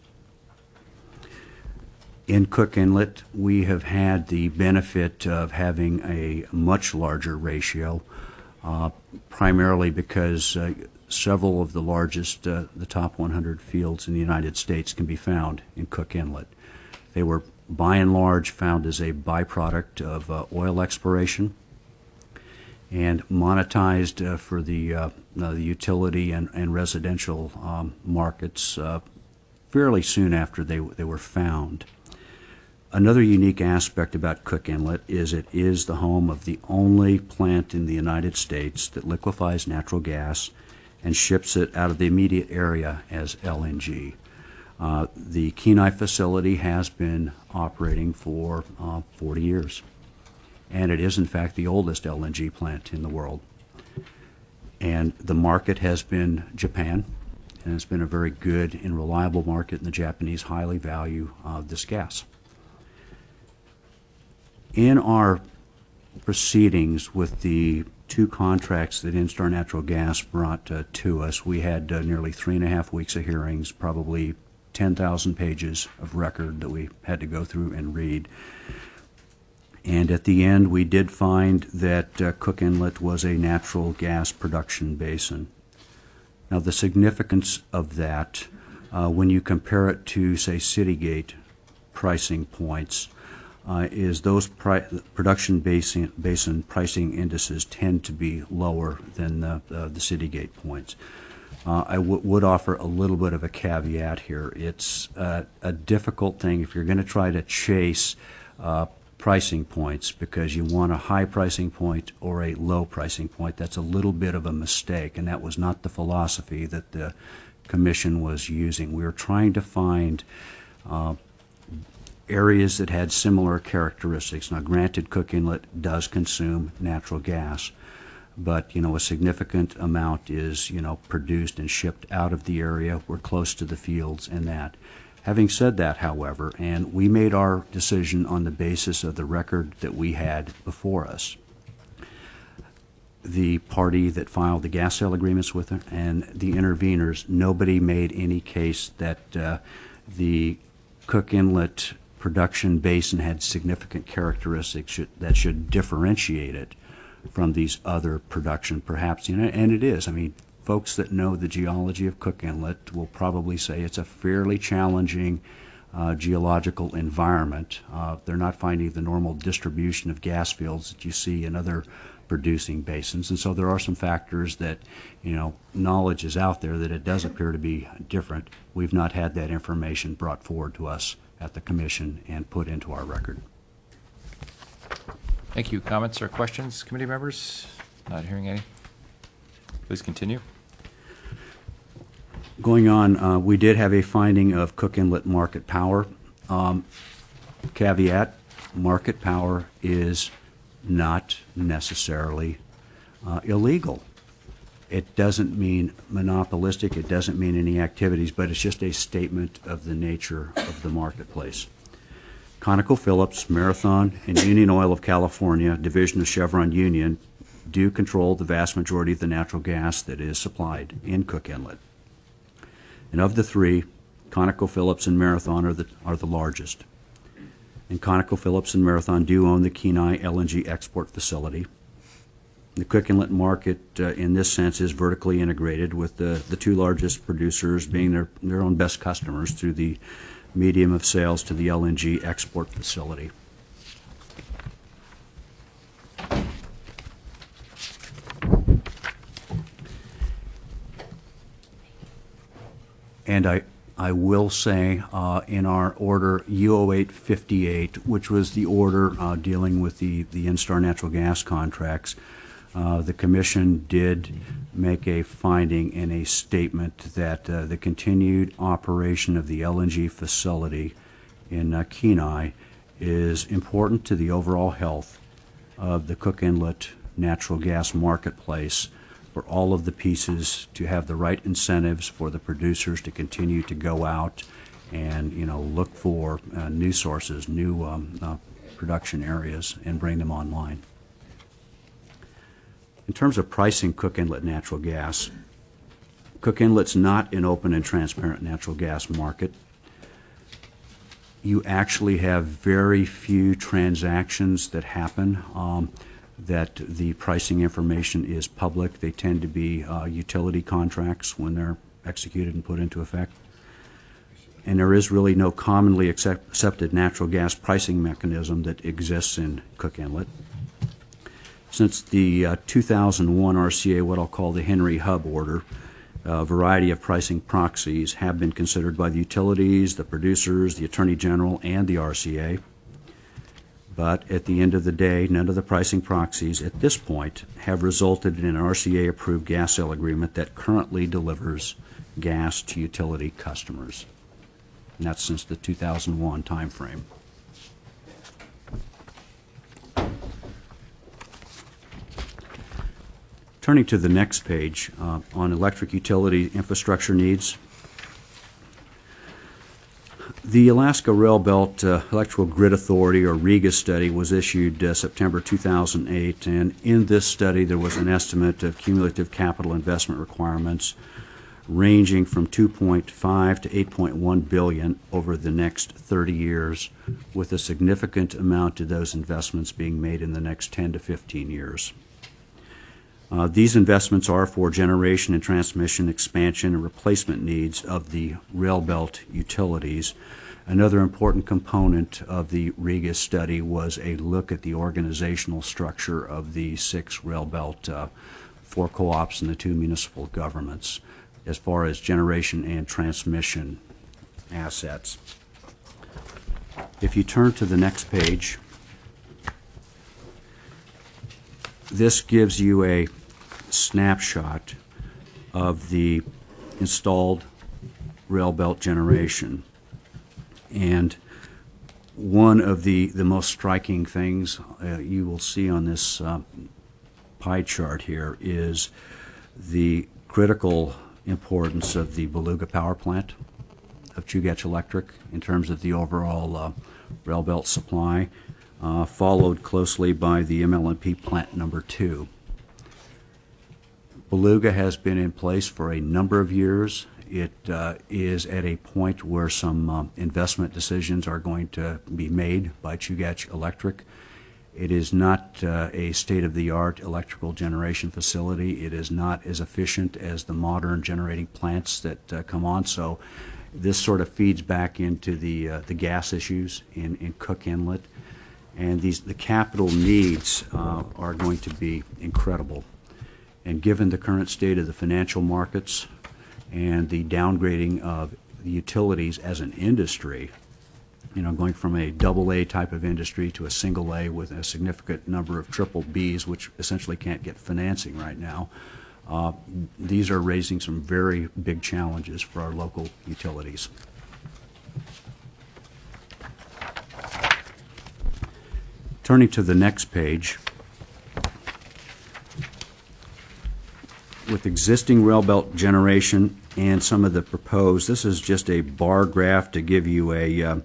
In Cook Inlet, we have had the benefit of having a much larger ratio, uh, primarily because uh, several of the largest, uh, the top one hundred fields in the United States can be found in Cook Inlet. They were, by and large, found as a byproduct of uh, oil exploration and monetized uh, for the, uh, uh, the utility and, and residential um, markets uh, fairly soon after they, they were found. Another unique aspect about Cook Inlet is it is the home of the only plant in the United States that liquefies natural gas and ships it out of the immediate area as L N G. Uh, the Kenai facility has been operating for uh, forty years, and it is in fact the oldest L N G plant in the world. And the market has been Japan, and it's been a very good and reliable market, and the Japanese highly value uh, this gas. In our proceedings with the two contracts that Instar Natural Gas brought uh, to us, we had uh, nearly three and a half weeks of hearings, probably ten thousand pages of record that we had to go through and read. And at the end, we did find that uh, Cook Inlet was a natural gas production basin. Now, the significance of that, uh, when you compare it to, say, Citygate pricing points, uh, is those pri- production basin, basin pricing indices tend to be lower than the, uh, the Citygate points. Uh, I w- would offer a little bit of a caveat here. It's uh, a difficult thing if you're going to try to chase uh, pricing points because you want a high pricing point or a low pricing point. That's a little bit of a mistake, and that was not the philosophy that the Commission was using. We were trying to find uh, areas that had similar characteristics. Now, granted, Cook Inlet does consume natural gas, but, you know, a significant amount is, you know, produced and shipped out of the area. We're close to the fields and that. Having said that, however, and we made our decision on the basis of the record that we had before us, the party that filed the gas sale agreements with it and the interveners, nobody made any case that uh, the Cook Inlet production basin had significant characteristics should, that should differentiate it from these other production, perhaps, you know, and it is. I mean, folks that know the geology of Cook Inlet will probably say it's a fairly challenging uh, geological environment. Uh, they're not finding the normal distribution of gas fields that you see in other producing basins, and so there are some factors that, you know, knowledge is out there that it does appear to be different. We've not had that information brought forward to us at the Commission and put into our record. Thank you. Comments or questions, committee members? Not hearing any. Please continue. Going on, uh, we did have a finding of Cook Inlet market power. Um, caveat, market power is not necessarily uh, illegal. It doesn't mean monopolistic, it doesn't mean any activities, but it's just a statement of the nature of the marketplace. ConocoPhillips, Marathon, and Union Oil of California, division of Chevron Union, do control the vast majority of the natural gas that is supplied in Cook Inlet. And of the three, ConocoPhillips and Marathon are the, are the largest. And ConocoPhillips and Marathon do own the Kenai L N G export facility. The Cook Inlet market, uh, in this sense, is vertically integrated, with the, the two largest producers being their, their own best customers through the medium of sales to the L N G export facility. And I, I will say, uh, in our order U oh eight fifty-eight, which was the order uh, dealing with the, the Instar natural gas contracts, uh, the Commission did make a finding in a statement that uh, the continued operation of the L N G facility in uh, Kenai is important to the overall health of the Cook Inlet natural gas marketplace, for all of the pieces to have the right incentives for the producers to continue to go out and, you know, look for uh, new sources, new um, uh, production areas, and bring them online. In terms of pricing Cook Inlet natural gas, Cook Inlet's not an open and transparent natural gas market. You actually have very few transactions that happen um, that the pricing information is public. They tend to be uh, utility contracts when they're executed and put into effect. And there is really no commonly accept accepted natural gas pricing mechanism that exists in Cook Inlet. Since the uh, two thousand one R C A, what I'll call the Henry Hub order, a variety of pricing proxies have been considered by the utilities, the producers, the Attorney General, and the R C A. But at the end of the day, none of the pricing proxies at this point have resulted in an R C A-approved gas sale agreement that currently delivers gas to utility customers. And that's since the two thousand one timeframe. Turning to the next page, uh, on electric utility infrastructure needs. The Alaska Rail Belt uh, Electrical Grid Authority, or REGA study, was issued uh, September two thousand eight, and in this study there was an estimate of cumulative capital investment requirements ranging from two point five to eight point one billion over the next thirty years, with a significant amount of those investments being made in the next ten to fifteen years. Uh, these investments are for generation and transmission expansion and replacement needs of the rail belt utilities. Another important component of the RIGA study was a look at the organizational structure of the six rail belt, uh, four co-ops and the two municipal governments, as far as generation and transmission assets. If you turn to the next page, this gives you a snapshot of the installed rail belt generation. And one of the, the most striking things uh, you will see on this uh, pie chart here is the critical importance of the Beluga Power Plant of Chugach Electric in terms of the overall uh, rail belt supply, uh, followed closely by the M L M P plant number two. Beluga has been in place for a number of years. It uh, is at a point where some um, investment decisions are going to be made by Chugach Electric. It is not uh, a state-of-the-art electrical generation facility. It is not as efficient as the modern generating plants that uh, come on. So this sort of feeds back into the uh, the gas issues in, in Cook Inlet. And these the capital needs uh, are going to be incredible. And given the current state of the financial markets and the downgrading of the utilities as an industry, you know, going from a double A type of industry to a single A with a significant number of triple Bs, which essentially can't get financing right now, uh, these are raising some very big challenges for our local utilities. Turning to the next page, with existing rail belt generation and some of the proposed, this is just a bar graph to give you a uh,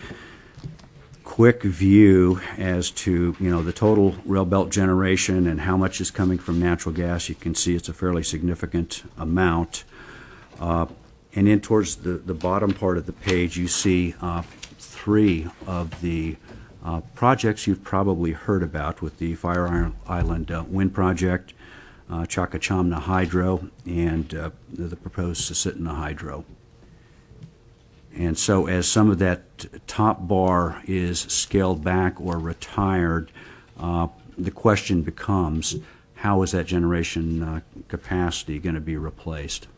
quick view as to, you know, the total rail belt generation and how much is coming from natural gas. You can see it's a fairly significant amount. Uh, and in towards the, the bottom part of the page, you see uh, three of the uh, projects you've probably heard about, with the Fire Island uh, Wind Project, Uh, Chakachamna Hydro, and uh, the proposed Susitna Hydro. And so as some of that top bar is scaled back or retired, uh, the question becomes, how is that generation uh, capacity going to be replaced?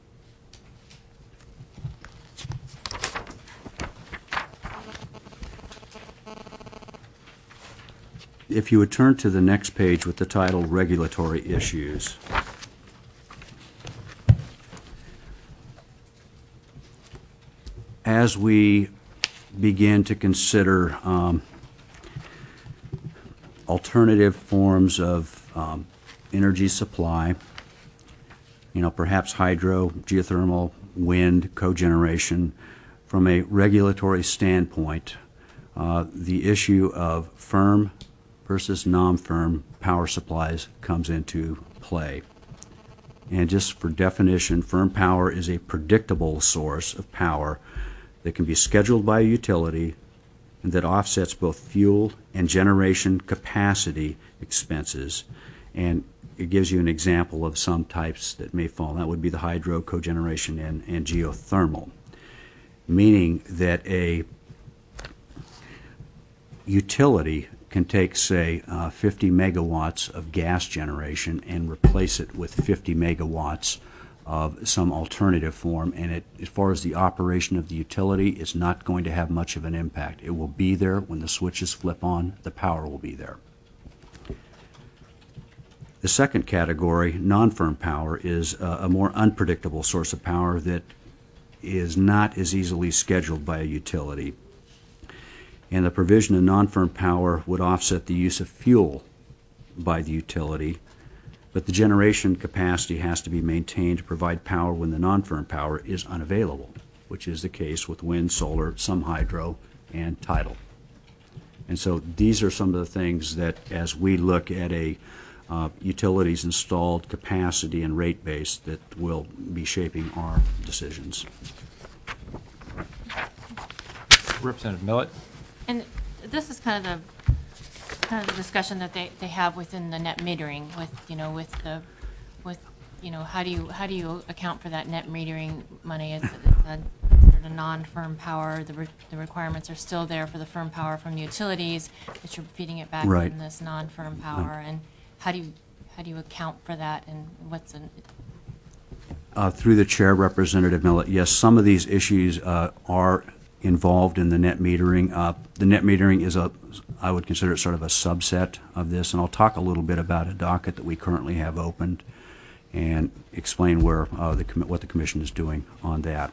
If you would turn to the next page with the title Regulatory Issues. As we begin to consider um, alternative forms of um, energy supply, you know, perhaps hydro, geothermal, wind, cogeneration, from a regulatory standpoint, uh, the issue of firm versus non-firm power supplies comes into play. And just for definition, firm power is a predictable source of power that can be scheduled by a utility and that offsets both fuel and generation capacity expenses. And it gives you an example of some types that may fall. That would be the hydro, cogeneration, and, and geothermal, meaning that a utility can take, say, uh, fifty megawatts of gas generation and replace it with fifty megawatts of some alternative form, and it, as far as the operation of the utility, it's not going to have much of an impact. It will be there when the switches flip on, the power will be there. The second category, non-firm power, is a, a more unpredictable source of power that is not as easily scheduled by a utility. And the provision of non-firm power would offset the use of fuel by the utility, but the generation capacity has to be maintained to provide power when the non-firm power is unavailable, which is the case with wind, solar, some hydro, and tidal. And so these are some of the things that, as we look at a uh, utilities installed, capacity, and rate base that will be shaping our decisions. Representative Millet? And this is kind of the, kind of the discussion that they, they have within the net metering with, you know, with the, with, you know, how do you, how do you account for that net metering money? It's, it's a, sort of non-firm power. The, re, the requirements are still there for the firm power from the utilities, but you're feeding it back Right. in this non-firm power. And how do you, how do you account for that, and what's an, Uh, through the chair, Representative Millet, yes, some of these issues uh, are involved in the net metering. Uh, the net metering is a, I would consider it sort of a subset of this, and I'll talk a little bit about a docket that we currently have opened and explain where uh, the com what the commission is doing on that.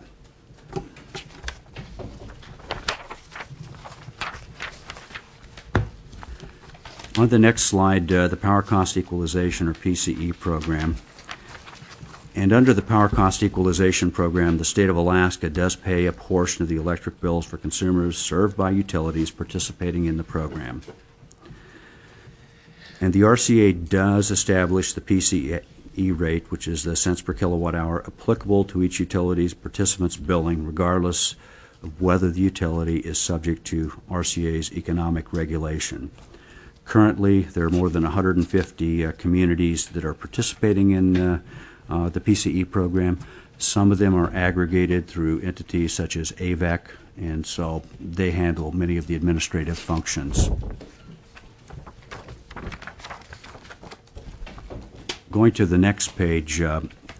On the next slide, uh, the Power Cost Equalization, or P C E program. And under the Power Cost Equalization Program, the state of Alaska does pay a portion of the electric bills for consumers served by utilities participating in the program. And the R C A does establish the P C E rate, which is the cents per kilowatt hour, applicable to each utility's participants' billing, regardless of whether the utility is subject to R C A's economic regulation. Currently, there are more than one hundred fifty uh, communities that are participating in uh, Uh, the P C E program. Some of them are aggregated through entities such as A V E C, and so they handle many of the administrative functions. Going to the next page, uh,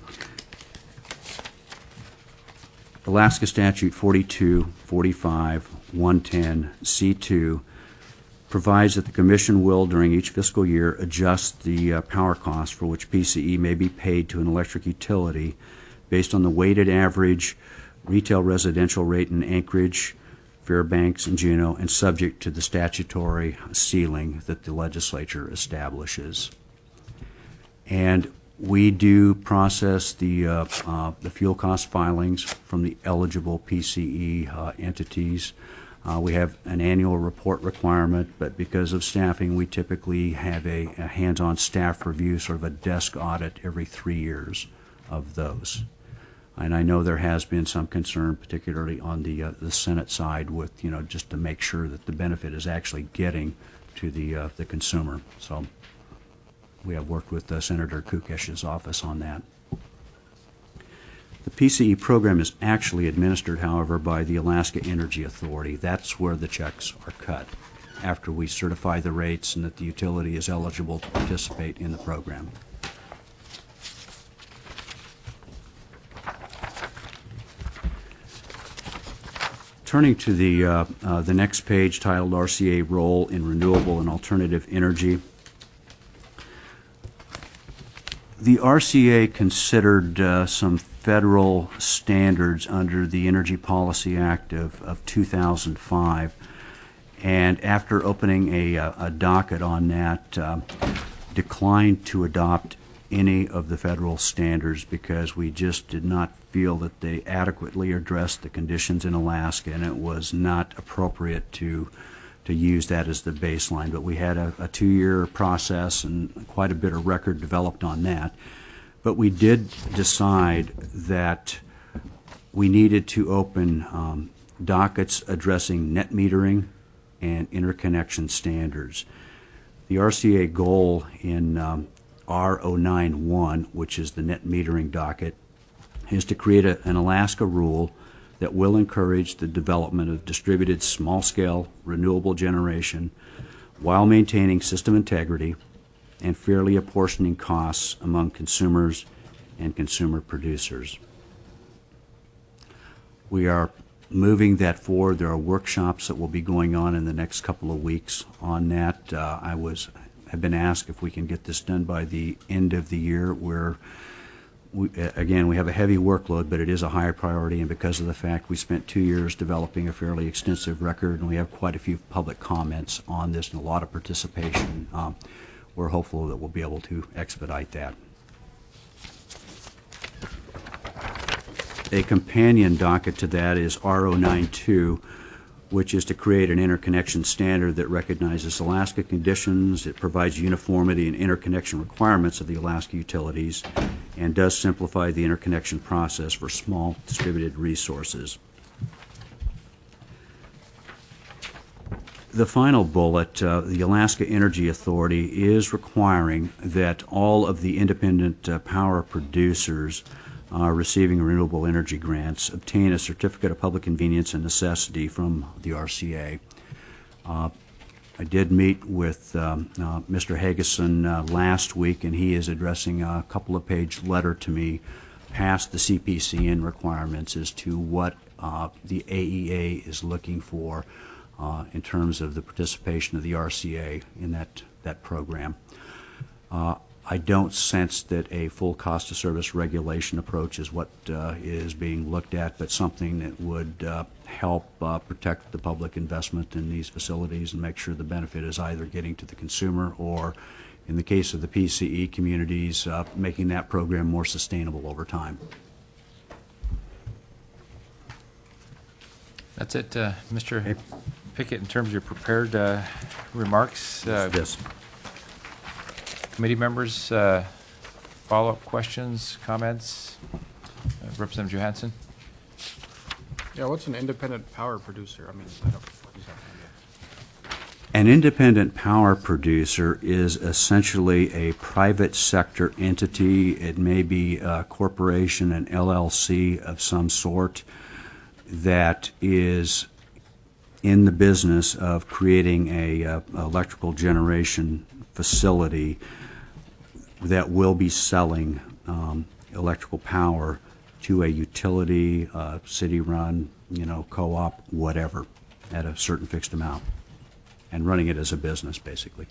Alaska Statute forty-two forty-five one ten C two provides that the Commission will, during each fiscal year, adjust the uh, power cost for which P C E may be paid to an electric utility based on the weighted average retail residential rate in Anchorage, Fairbanks, and Juneau, and subject to the statutory ceiling that the legislature establishes. And we do process the, uh, uh, the fuel cost filings from the eligible P C E uh, entities. Uh, we have an annual report requirement, but because of staffing, we typically have a, a hands-on staff review, sort of a desk audit every three years of those. And I know there has been some concern, particularly on the uh, the Senate side, with, you know, just to make sure that the benefit is actually getting to the uh, the consumer. So we have worked with uh, Senator Kukesh's office on that. The P C E program is actually administered, however, by the Alaska Energy Authority. That's where the checks are cut after we certify the rates and that the utility is eligible to participate in the program. Turning to the, uh, uh, the next page, titled R C A Role in Renewable and Alternative Energy. The R C A considered uh, some federal standards under the Energy Policy Act of, of two thousand five, and after opening a, a docket on that, uh, declined to adopt any of the federal standards because we just did not feel that they adequately addressed the conditions in Alaska, and it was not appropriate to to use that as the baseline. But we had a, a two-year process and quite a bit of record developed on that. But we did decide that we needed to open um, dockets addressing net metering and interconnection standards. The R C A goal in um, R zero nine one, which is the net metering docket, is to create a, an Alaska rule that will encourage the development of distributed small-scale renewable generation while maintaining system integrity and fairly apportioning costs among consumers and consumer producers. We are moving that forward. There are workshops that will be going on in the next couple of weeks on that. Uh, I was have been asked if we can get this done by the end of the year. Where we, again, we have a heavy workload, but it is a higher priority, and because of the fact we spent two years developing a fairly extensive record, and we have quite a few public comments on this and a lot of participation, um, we're hopeful that we'll be able to expedite that. A companion docket to that is R zero nine two, which is to create an interconnection standard that recognizes Alaska conditions. It provides uniformity in interconnection requirements of the Alaska utilities and does simplify the interconnection process for small distributed resources. The final bullet, uh, the Alaska Energy Authority is requiring that all of the independent uh, power producers uh, receiving renewable energy grants obtain a certificate of public convenience and necessity from the R C A. Uh, I did meet with um, uh, Mister Hageson uh, last week, and he is addressing a couple of page letter to me past the C P C N requirements as to what uh, the A E A is looking for uh, in terms of the participation of the R C A in that, that program. Uh, I don't sense that a full cost of service regulation approach is what uh, is being looked at, but something that would uh, help uh, protect the public investment in these facilities and make sure the benefit is either getting to the consumer or, in the case of the P C E communities, uh, making that program more sustainable over time. That's it, uh, Mister Pickett, in terms of your prepared uh, remarks. Uh, Yes. Committee members, uh, follow-up questions, comments? Uh, Representative Johansson? Yeah, what's an independent power producer? I mean, I don't, what does that mean? An independent power producer is essentially a private sector entity. It may be a corporation, an L L C of some sort, that is in the business of creating a uh, electrical generation facility that will be selling um, electrical power to a utility, uh, city-run, you know, co-op, whatever, at a certain fixed amount, and running it as a business, basically.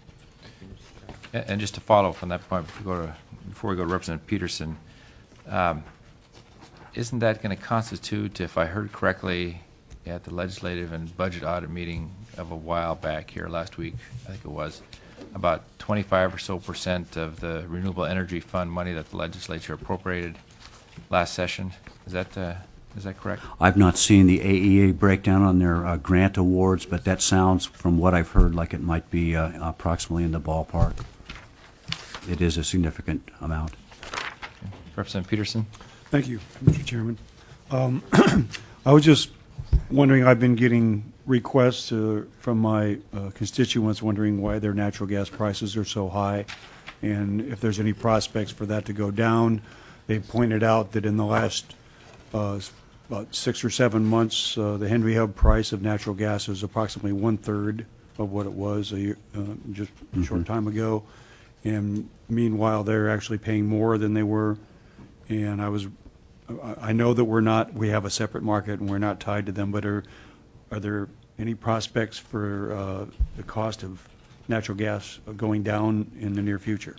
And and just to follow up on that point, before we go to, before we go to Representative Peterson, um, isn't that going to constitute, if I heard correctly, at the legislative and budget audit meeting of a while back here last week, I think it was, about twenty-five or so percent of the Renewable Energy Fund money that the legislature appropriated last session? Is that uh, is that correct? I've not seen the A E A breakdown on their uh, grant awards, but that sounds, from what I've heard, like it might be uh, approximately in the ballpark. It is a significant amount. Okay. Representative Peterson? Thank you, Mister Chairman. Um, I was just wondering, I've been getting requests uh, from my uh, constituents wondering why their natural gas prices are so high and if there's any prospects for that to go down. They pointed out that in the last uh, about six or seven months, uh, the Henry Hub price of natural gas is approximately one-third of what it was a year, uh, just a short time ago. And meanwhile, they're actually paying more than they were. And I was, I know that we're not, we have a separate market and we're not tied to them, but are, are there any prospects for uh, the cost of natural gas going down in the near future?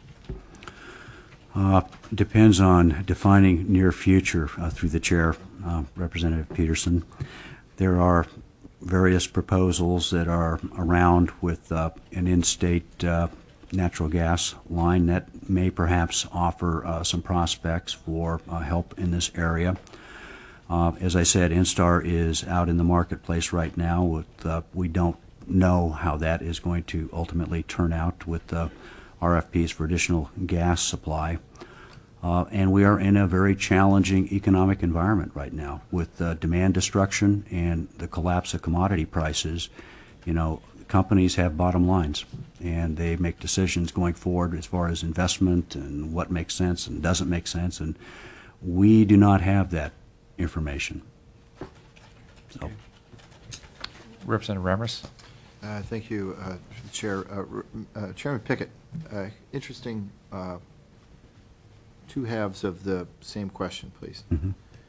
Uh, depends on defining near future uh, through the chair, uh, Representative Peterson. There are various proposals that are around with uh, an in-state uh, natural gas line that may perhaps offer uh, some prospects for uh, help in this area. Uh, as I said, Instar is out in the marketplace right now. With uh, we don't know how that is going to ultimately turn out with uh, R F Ps for additional gas supply. Uh, and we are in a very challenging economic environment right now with uh, demand destruction and the collapse of commodity prices. You know, companies have bottom lines, and they make decisions going forward as far as investment and what makes sense and doesn't make sense, and we do not have that information. So. Representative Rammers? Uh, Thank you, uh, Chair. Uh, R- uh, Chairman Pickett, uh, interesting uh, two halves of the same question, please. Mm-hmm.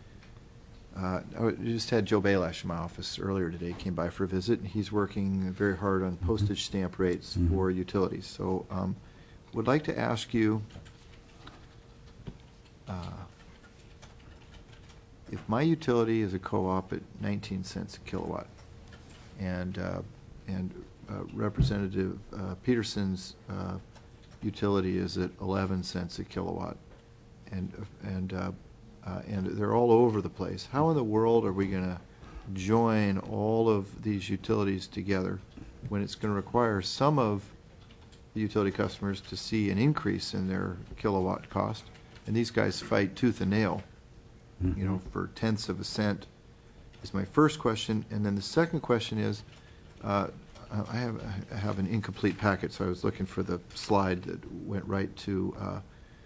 Uh, I just had Joe Balash in my office earlier today, came by for a visit, and he's working very hard on postage stamp rates Mm-hmm. for utilities. So um, would like to ask you, uh, if my utility is a co-op at nineteen cents a kilowatt, and uh, and uh, Representative uh, Peterson's uh, utility is at eleven cents a kilowatt, and and uh, uh, and they're all over the place, how in the world are we going to join all of these utilities together when it's going to require some of the utility customers to see an increase in their kilowatt cost? And these guys fight tooth and nail, you know, for tenths of a cent, is my first question. And then the second question is, uh, I have I have an incomplete packet, so I was looking for the slide that went right to uh,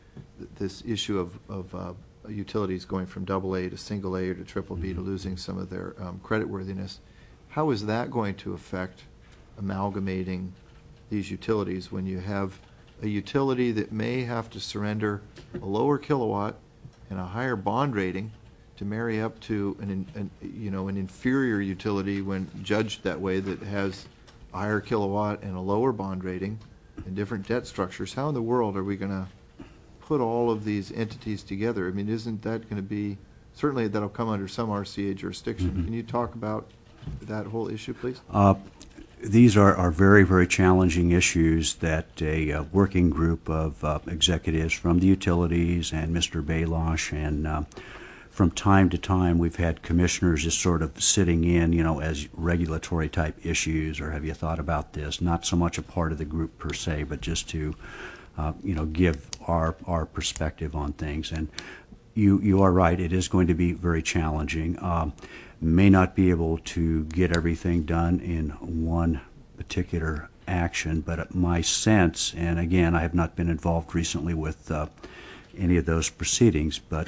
th this issue of, of uh, utilities going from double A to single A or to triple B to losing some of their um, credit worthiness. How is that going to affect amalgamating these utilities when you have a utility that may have to surrender a lower kilowatt and a higher bond rating to marry up to an, an you know an inferior utility when judged that way, that has a higher kilowatt and a lower bond rating and different debt structures? How in the world are we going to put all of these entities together? I mean, isn't that going to be, certainly that'll come under some R C A jurisdiction. Mm-hmm. Can you talk about that whole issue, please? Uh, these are, are very, very challenging issues that a uh, working group of uh, executives from the utilities and Mister Balosh, and uh, from time to time we've had commissioners just sort of sitting in, you know, as regulatory type issues, or have you thought about this? Not so much a part of the group per se, but just to Uh, you know, give our our perspective on things. And you you are right, it is going to be very challenging. Um, may not be able to get everything done in one particular action, but my sense, and again, I have not been involved recently with uh, any of those proceedings, but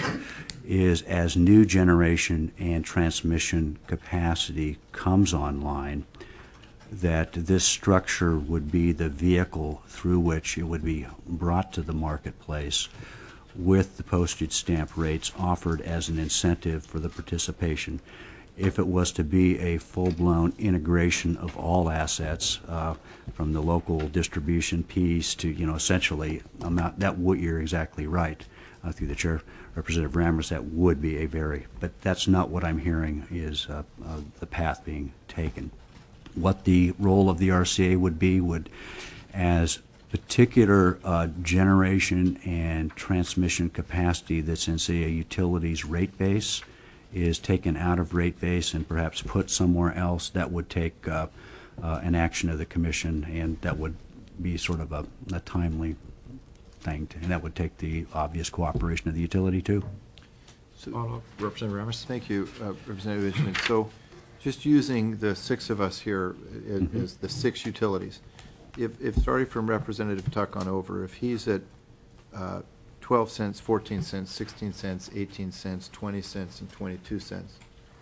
is as new generation and transmission capacity comes online, that this structure would be the vehicle through which it would be brought to the marketplace, with the postage stamp rates offered as an incentive for the participation. If it was to be a full-blown integration of all assets, uh, from the local distribution piece to, you know, essentially, amount, that would, you're exactly right, uh, through the chair, Representative Ramrus, that would be a very, but that's not what I'm hearing is uh, uh, the path being taken. What the role of the R C A would be would, as particular uh, generation and transmission capacity that's in, say, a utility's rate base is taken out of rate base and perhaps put somewhere else, that would take uh, uh, an action of the commission, and that would be sort of a, a timely thing, to, and that would take the obvious cooperation of the utility too. Follow up, Representative Ramrus. Thank you, uh, Representative Richmond. So, just using the six of us here as, Mm-hmm. as the six utilities, if, if starting from Representative Tuck on over, if he's at uh, twelve cents, fourteen cents, sixteen cents, eighteen cents, twenty cents, and twenty-two cents,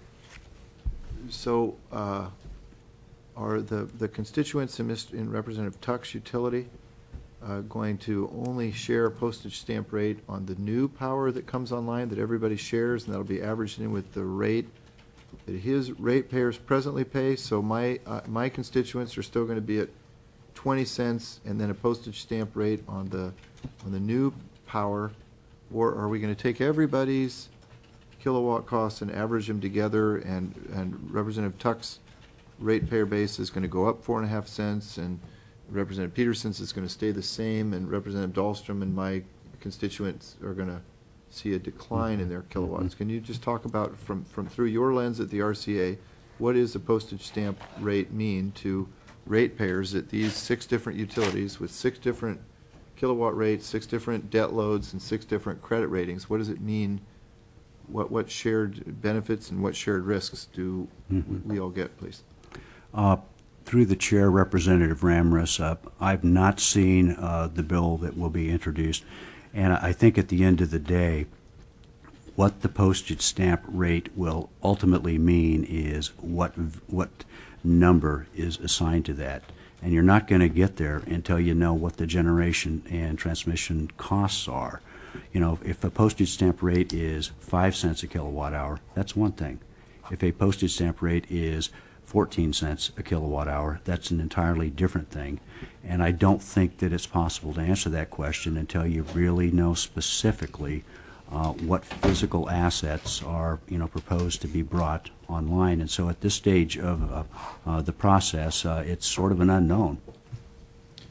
so uh, are the, the constituents in, Mister in Representative Tuck's utility uh, going to only share a postage stamp rate on the new power that comes online that everybody shares, and that'll be averaged in with the rate that his ratepayers presently pay? So my uh, my constituents are still going to be at twenty cents and then a postage stamp rate on the on the new power, or are we going to take everybody's kilowatt costs and average them together, and and Representative Tuck's ratepayer base is going to go up four and a half cents, and Representative Peterson's is going to stay the same, and Representative Dahlstrom and my constituents are going to see a decline in their kilowatts? Can you just talk about, from, from through your lens at the R C A, what does the postage stamp rate mean to ratepayers at these six different utilities with six different kilowatt rates, six different debt loads, and six different credit ratings? What does it mean? What, what shared benefits and what shared risks do mm-hmm. we all get, please? Uh, through the chair, Representative Ramrus, uh, I've not seen uh, the bill that will be introduced. And I think at the end of the day, what the postage stamp rate will ultimately mean is what what number is assigned to that. And you're not going to get there until you know what the generation and transmission costs are. You know, if a postage stamp rate is five cents a kilowatt hour, that's one thing. If a postage stamp rate is fourteen cents a kilowatt hour, that's an entirely different thing. And I don't think that it's possible to answer that question until you really know specifically uh, what physical assets are, you know, proposed to be brought online. And so at this stage of uh, uh, the process, uh, it's sort of an unknown.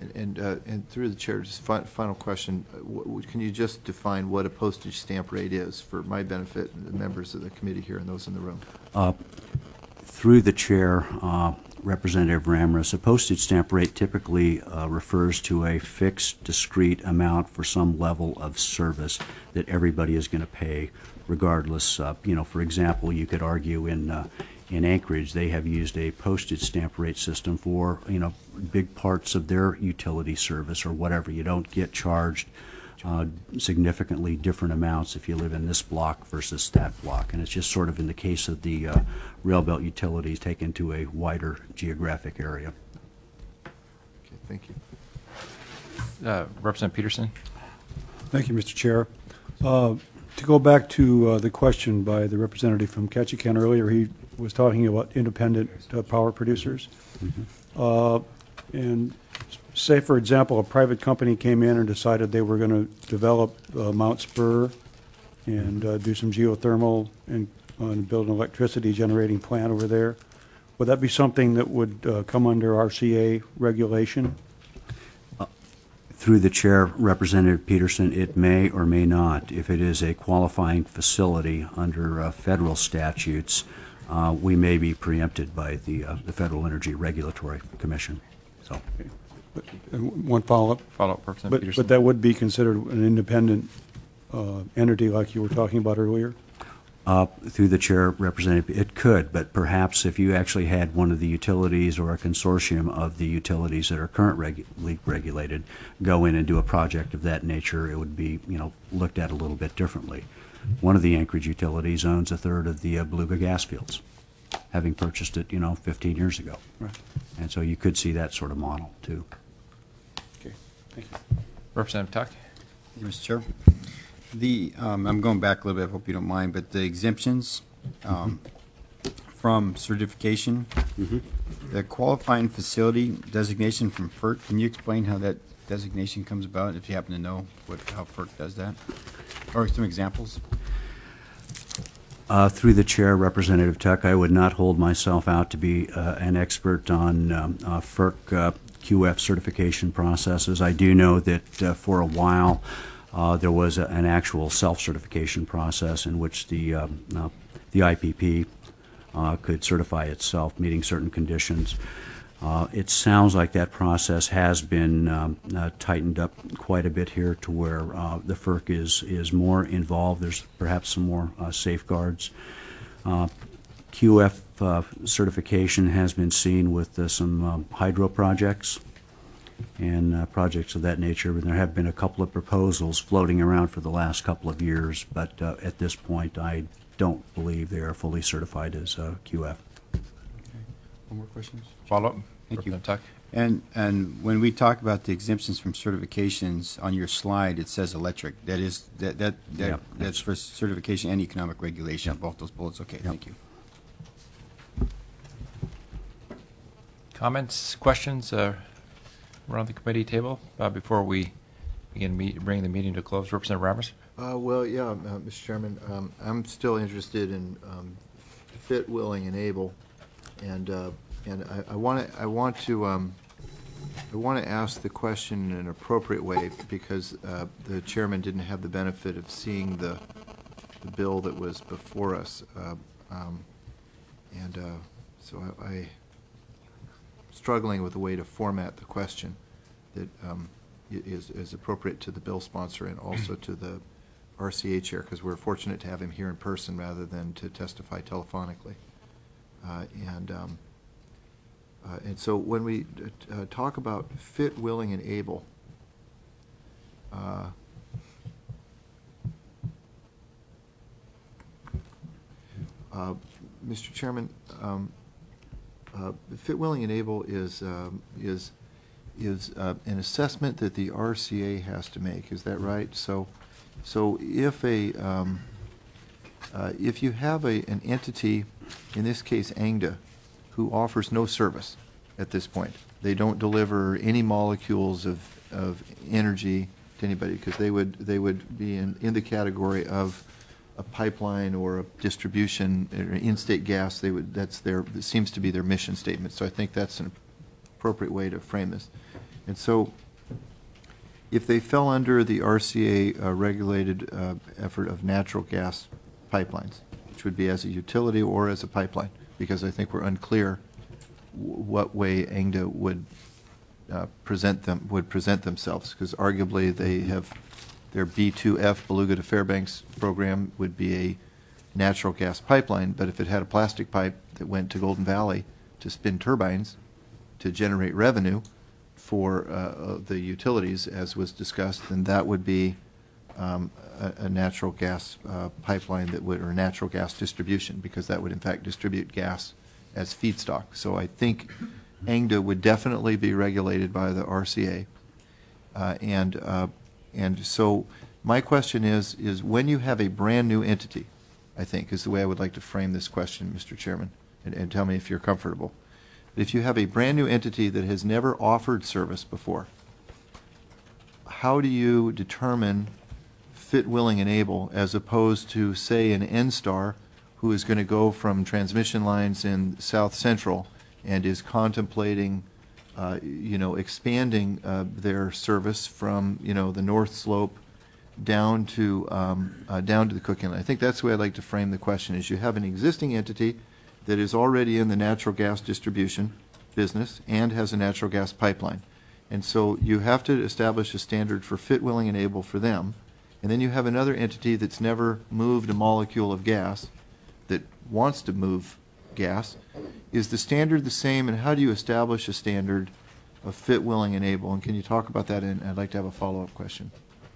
And, and, uh, and through the chair, just fi- final question, uh, wh- wh- can you just define what a postage stamp rate is for my benefit and the members of the committee here and those in the room? Uh, Through the chair, uh, Representative Ramris, a postage stamp rate typically uh, refers to a fixed, discrete amount for some level of service that everybody is going to pay regardless. Uh, you know, for example, you could argue in uh, in Anchorage, they have used a postage stamp rate system for, you know, big parts of their utility service or whatever. You don't get charged uh, significantly different amounts if you live in this block versus that block. And it's just sort of in the case of the uh, rail belt utilities taken to a wider geographic area. Okay, thank you. Uh, Representative Peterson? Thank you, Mister Chair. Uh, To go back to uh, the question by the representative from Ketchikan earlier, he was talking about independent uh, power producers. Uh, And say, for example, a private company came in and decided they were going to develop uh, Mount Spur and uh, do some geothermal and uh, and build an electricity generating plant over there. Would that be something that would uh, come under R C A regulation? Through the chair, Representative Peterson, it may or may not. If it is a qualifying facility under uh, federal statutes, uh, we may be preempted by the uh, the Federal Energy Regulatory Commission. So, But, uh, One follow-up. Follow-up, Representative But, Peterson? but that would be considered an independent uh, entity like you were talking about earlier? uh, through the chair, Representative, it could, but perhaps if you actually had one of the utilities or a consortium of the utilities that are currently regu- regulated go in and do a project of that nature, it would be, you know, looked at a little bit differently. One of the Anchorage utilities owns a third of the uh, Beluga gas fields, having purchased it, you know, fifteen years ago. Right. And so you could see that sort of model, too. Okay, thank you. Representative Tuck? Thank you, Mister Chair. The, um, I'm going back a little bit, I hope you don't mind, but the exemptions um, from certification, the qualifying facility designation from FERC, can you explain how that designation comes about, if you happen to know what, how FERC does that? Or some examples? Uh, Through the chair, Representative Tuck, I would not hold myself out to be uh, an expert on um, uh, FERC uh, Q F certification processes. I do know that uh, for a while uh, there was a, an actual self-certification process in which the um, uh, the I P P uh, could certify itself, meeting certain conditions. Uh, it sounds like that process has been um, uh, tightened up quite a bit here to where uh, the FERC is is more involved. There's perhaps some more uh, safeguards. Uh, Q F uh, certification has been seen with uh, some um, hydro projects and uh, projects of that nature. And there have been a couple of proposals floating around for the last couple of years, but uh, at this point I don't believe they are fully certified as uh, Q F. One more questions? Follow-up? Thank you. Representative Tuck? And, and when we talk about the exemptions from certifications, on your slide, it says electric. That is, that, that, that Yeah. that's for certification and economic regulation, both those bullets. Okay, thank you. Comments, questions uh, around the committee table uh, before we begin meet, bring the meeting to a close? Representative Rammers? Uh, well, yeah, uh, Mister Chairman, um, I'm still interested in um, fit, willing, and able, and uh, and I want to I want to um, I want to ask the question in an appropriate way because uh, the chairman didn't have the benefit of seeing the the bill that was before us, uh, um, and uh, so I, I struggling with a way to format the question that um, is is appropriate to the bill sponsor and also to the R C A chair, because we're fortunate to have him here in person rather than to testify telephonically. Uh, and um, uh, and so when we uh, talk about fit, willing, and able, uh, uh, Mister Chairman, um, uh, fit, willing, and able is um, is is uh, an assessment that the R C A has to make. Is that right? So. So if a um, uh, if you have a an entity, in this case ANGDA, who offers no service at this point, they don't deliver any molecules of, of energy to anybody because they would they would be in, in the category of a pipeline or a distribution or in-state gas. They would that's their it seems to be their mission statement. So I think that's an appropriate way to frame this. And so if they fell under the R C A uh, regulated uh, effort of natural gas pipelines, which would be as a utility or as a pipeline, because I think we're unclear w- what way E N G D A would uh, present them, would present themselves, because arguably they have, their B two F Beluga to Fairbanks program would be a natural gas pipeline, but if it had a plastic pipe that went to Golden Valley to spin turbines to generate revenue for uh, the utilities, as was discussed, then that would be um, a, a natural gas uh, pipeline that would, or natural gas distribution, because that would in fact distribute gas as feedstock. So I think E N G D A would definitely be regulated by the R C A. Uh, and uh, and so my question is, is when you have a brand new entity, I think is the way I would like to frame this question, Mister Chairman, and, and tell me if you're comfortable. If you have a brand new entity that has never offered service before, how do you determine fit, willing, and able, as opposed to, say, an N STAR who is going to go from transmission lines in South Central and is contemplating, uh, you know, expanding uh, their service from, you know, the North Slope down to um, uh, down to the Cook Inlet? I think that's the way I'd like to frame the question. Is you have an existing entity that is already in the natural gas distribution business and has a natural gas pipeline. And so you have to establish a standard for fit, willing, and able for them. And then you have another entity that's never moved a molecule of gas that wants to move gas. Is the standard the same, and how do you establish a standard of fit, willing, and able? And can you talk about that? And I'd like to have a follow-up question.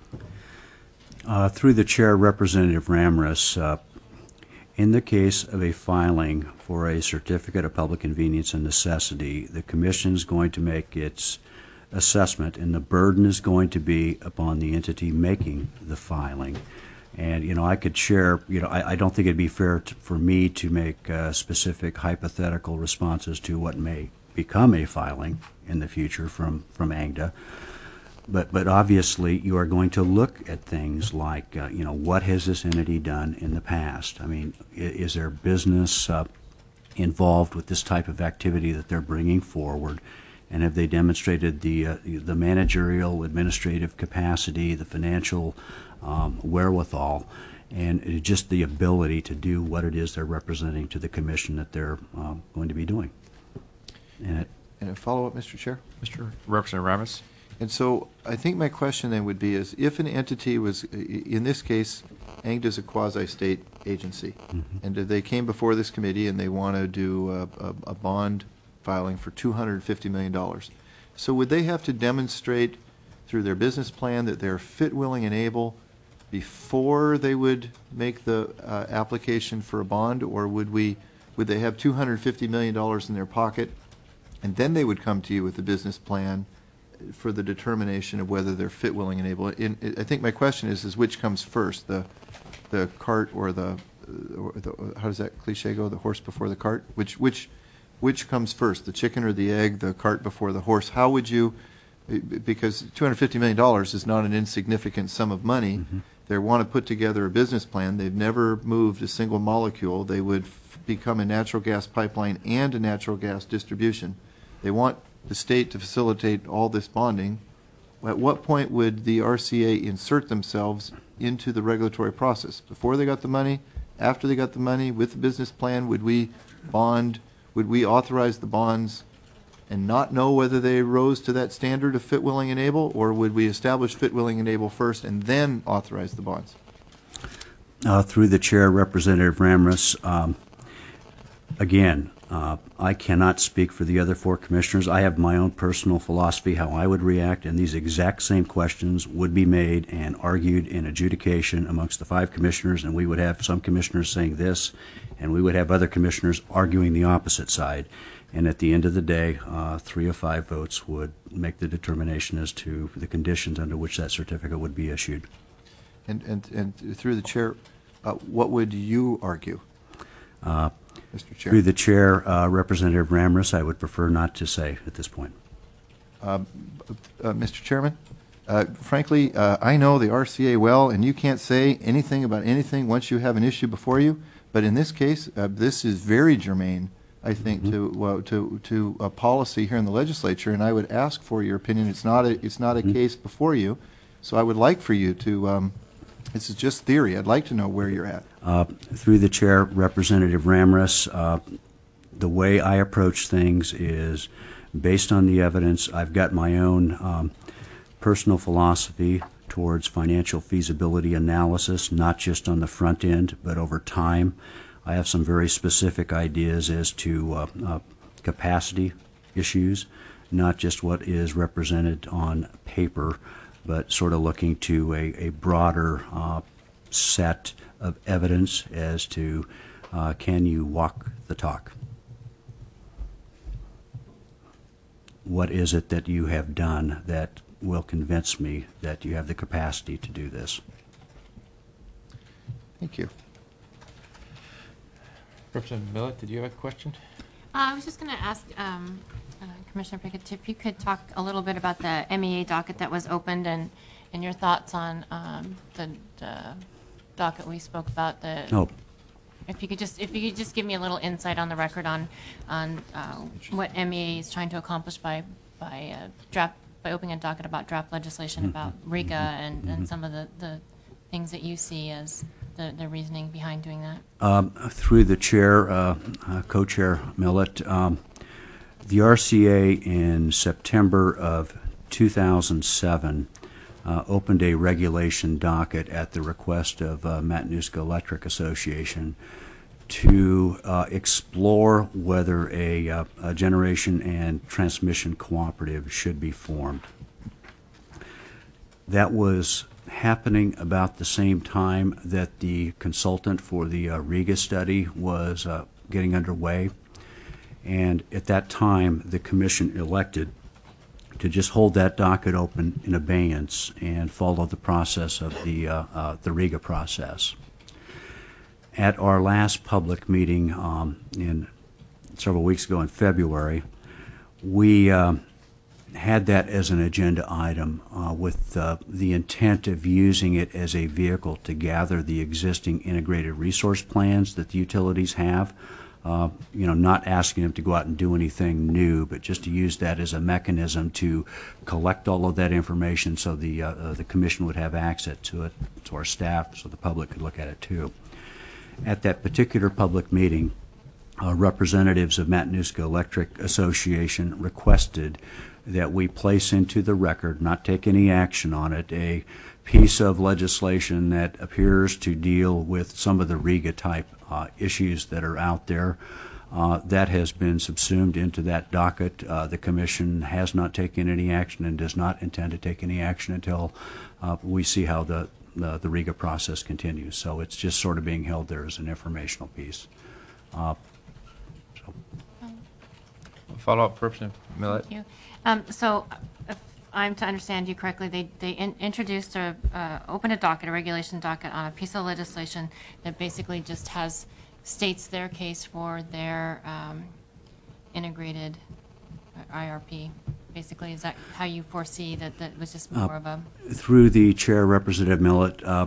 Uh, through the chair, Representative Ramrus, uh, in the case of a filing for a certificate of public convenience and necessity, the commission is going to make its assessment, and the burden is going to be upon the entity making the filing. And, you know, I could share, you know, I, I don't think it'd be fair to, for me to make uh, specific hypothetical responses to what may become a filing in the future from, from A N G D A. But, but obviously, you are going to look at things like, uh, you know, what has this entity done in the past? I mean, is, is there business uh, involved with this type of activity that they're bringing forward? And have they demonstrated the uh, the managerial, administrative capacity, the financial um, wherewithal, and just the ability to do what it is they're representing to the commission that they're uh, going to be doing? And, it, And a follow-up, Mister Chair? Mister Representative Ramos? And so I think my question then would be is if an entity was, in this case, A N G D A is a quasi-state agency, mm-hmm. and they came before this committee and they want to do a, a, a bond filing for two hundred fifty million dollars. So would they have to demonstrate through their business plan that they're fit, willing, and able before they would make the uh, application for a bond, or would we, would they have two hundred fifty million dollars in their pocket and then they would come to you with a business plan for the determination of whether they're fit, willing, and able? In, I think my question is, is which comes first, the the cart or the, or the, how does that cliche go, the horse before the cart? Which which which comes first, the chicken or the egg, the cart before the horse? How would you, because two hundred fifty million dollars is not an insignificant sum of money. Mm-hmm. They want to put together a business plan. They've never moved a single molecule. They would f- become a natural gas pipeline and a natural gas distribution. They want the state to facilitate all this bonding. At what point would the R C A insert themselves into the regulatory process? Before they got the money? After they got the money? With the business plan? Would we bond? Would we authorize the bonds and not know whether they rose to that standard of fit, willing, and able? Or would we establish fit, willing, and able first and then authorize the bonds? Uh, through the chair, Representative Ramrus, um, again, Uh, I cannot speak for the other four commissioners. I have my own personal philosophy how I would react, and these exact same questions would be made and argued in adjudication amongst the five commissioners, and we would have some commissioners saying this, and we would have other commissioners arguing the opposite side. And at the end of the day, uh, three of five votes would make the determination as to the conditions under which that certificate would be issued. And, and, and through the chair, uh, what would you argue? Uh, Mister Chair. Through the chair, uh, Representative Ramrus, I would prefer not to say at this point. Uh, uh, Mister Chairman, uh, frankly, uh, I know the R C A well, and you can't say anything about anything once you have an issue before you. But in this case, uh, this is very germane I think, to well, to to a policy here in the legislature, and I would ask for your opinion. It's not a it's not a case before you, so I would like for you to. Um, this is just theory. I'd like to know where you're at. Uh, through the chair, Representative Ramris, uh, the way I approach things is based on the evidence. I've got my own um, personal philosophy towards financial feasibility analysis, not just on the front end, but over time. I have some very specific ideas as to uh, uh, capacity issues, not just what is represented on paper, but sort of looking to a, a broader uh, set of evidence as to uh, can you walk the talk? What is it that you have done that will convince me that you have the capacity to do this? Thank you. Representative Millett, did you have a question? Uh, I was just going to ask um, uh, Commissioner Pickett if you could talk a little bit about the M E A docket that was opened and, and your thoughts on um, the, the docket we spoke about. The Oh, if you could just if you could just give me a little insight on the record on on uh, what M E A is trying to accomplish by by uh, draft by opening a docket about draft legislation about RIGA and, and some of the, the things that you see as the, the reasoning behind doing that. Um, through the chair, uh, uh, co-chair Millett, um, the R C A in September of two thousand seven uh, opened a regulation docket at the request of uh, Matanuska Electric Association to uh, explore whether a, uh, a generation and transmission cooperative should be formed. That was happening about the same time that the consultant for the uh, RIGA study was uh, getting underway. And at that time, the commission elected to just hold that docket open in abeyance and follow the process of the, uh, uh, the RIGA process. At our last public meeting um, in several weeks ago in February, we uh, had that as an agenda item uh, with uh, the intent of using it as a vehicle to gather the existing integrated resource plans that the utilities have. Uh, you know, not asking them to go out and do anything new, but just to use that as a mechanism to collect all of that information so the uh, uh, the commission would have access to it, to our staff, so the public could look at it too. At that particular public meeting, uh, representatives of Matanuska Electric Association requested that we place into the record, not take any action on it, a piece of legislation that appears to deal with some of the RIGA type uh, issues that are out there. Uh, that has been subsumed into that docket. Uh, the Commission has not taken any action and does not intend to take any action until uh, we see how the, the, the RIGA process continues. So it's just sort of being held there as an informational piece. Uh, so. Follow up, Representative Millett. Thank you. Um, so, if I'm to understand you correctly, they they in, introduced a uh, opened a docket, a regulation docket, on a piece of legislation that basically just has states their case for their um, integrated I R P. Basically, is that how you foresee that that was just more uh, of a? Through the chair, Representative Millett, uh,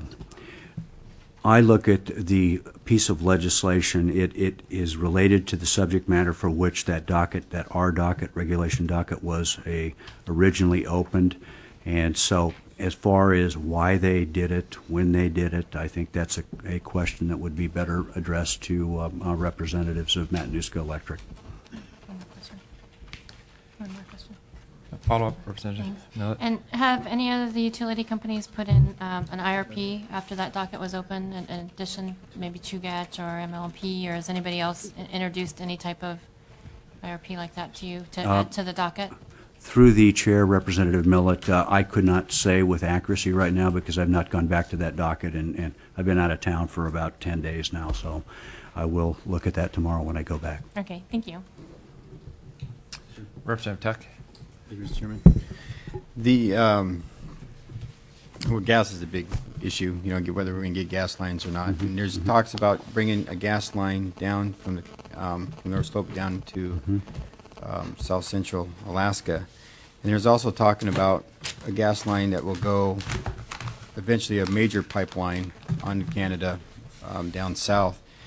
I look at the piece of legislation. It, it is related to the subject matter for which that docket, that R docket, regulation docket, was a originally opened. And so as far as why they did it, when they did it, I think that's a, a question that would be better addressed to um, uh, representatives of Matanuska Electric. One more question. One more question. Follow up, Representative Thanks. Millett. And have any of the utility companies put in um, an I R P after that docket was open, in, in addition, maybe Chugach or M L P, or has anybody else i- introduced any type of I R P like that to you to Uh, add to the docket? Through the chair, Representative Millett, uh, I could not say with accuracy right now because I've not gone back to that docket, and, and I've been out of town for about ten days now, so I will look at that tomorrow when I go back. Okay, thank you. Representative Tuck. Thank you, Mister Chairman. The, um, well, gas is a big issue, you know, whether we're going to get gas lines or not. And there's talks about bringing a gas line down from the um, from North Slope down to um, South Central Alaska. And there's also talking about a gas line that will go, eventually a major pipeline on Canada um, down south.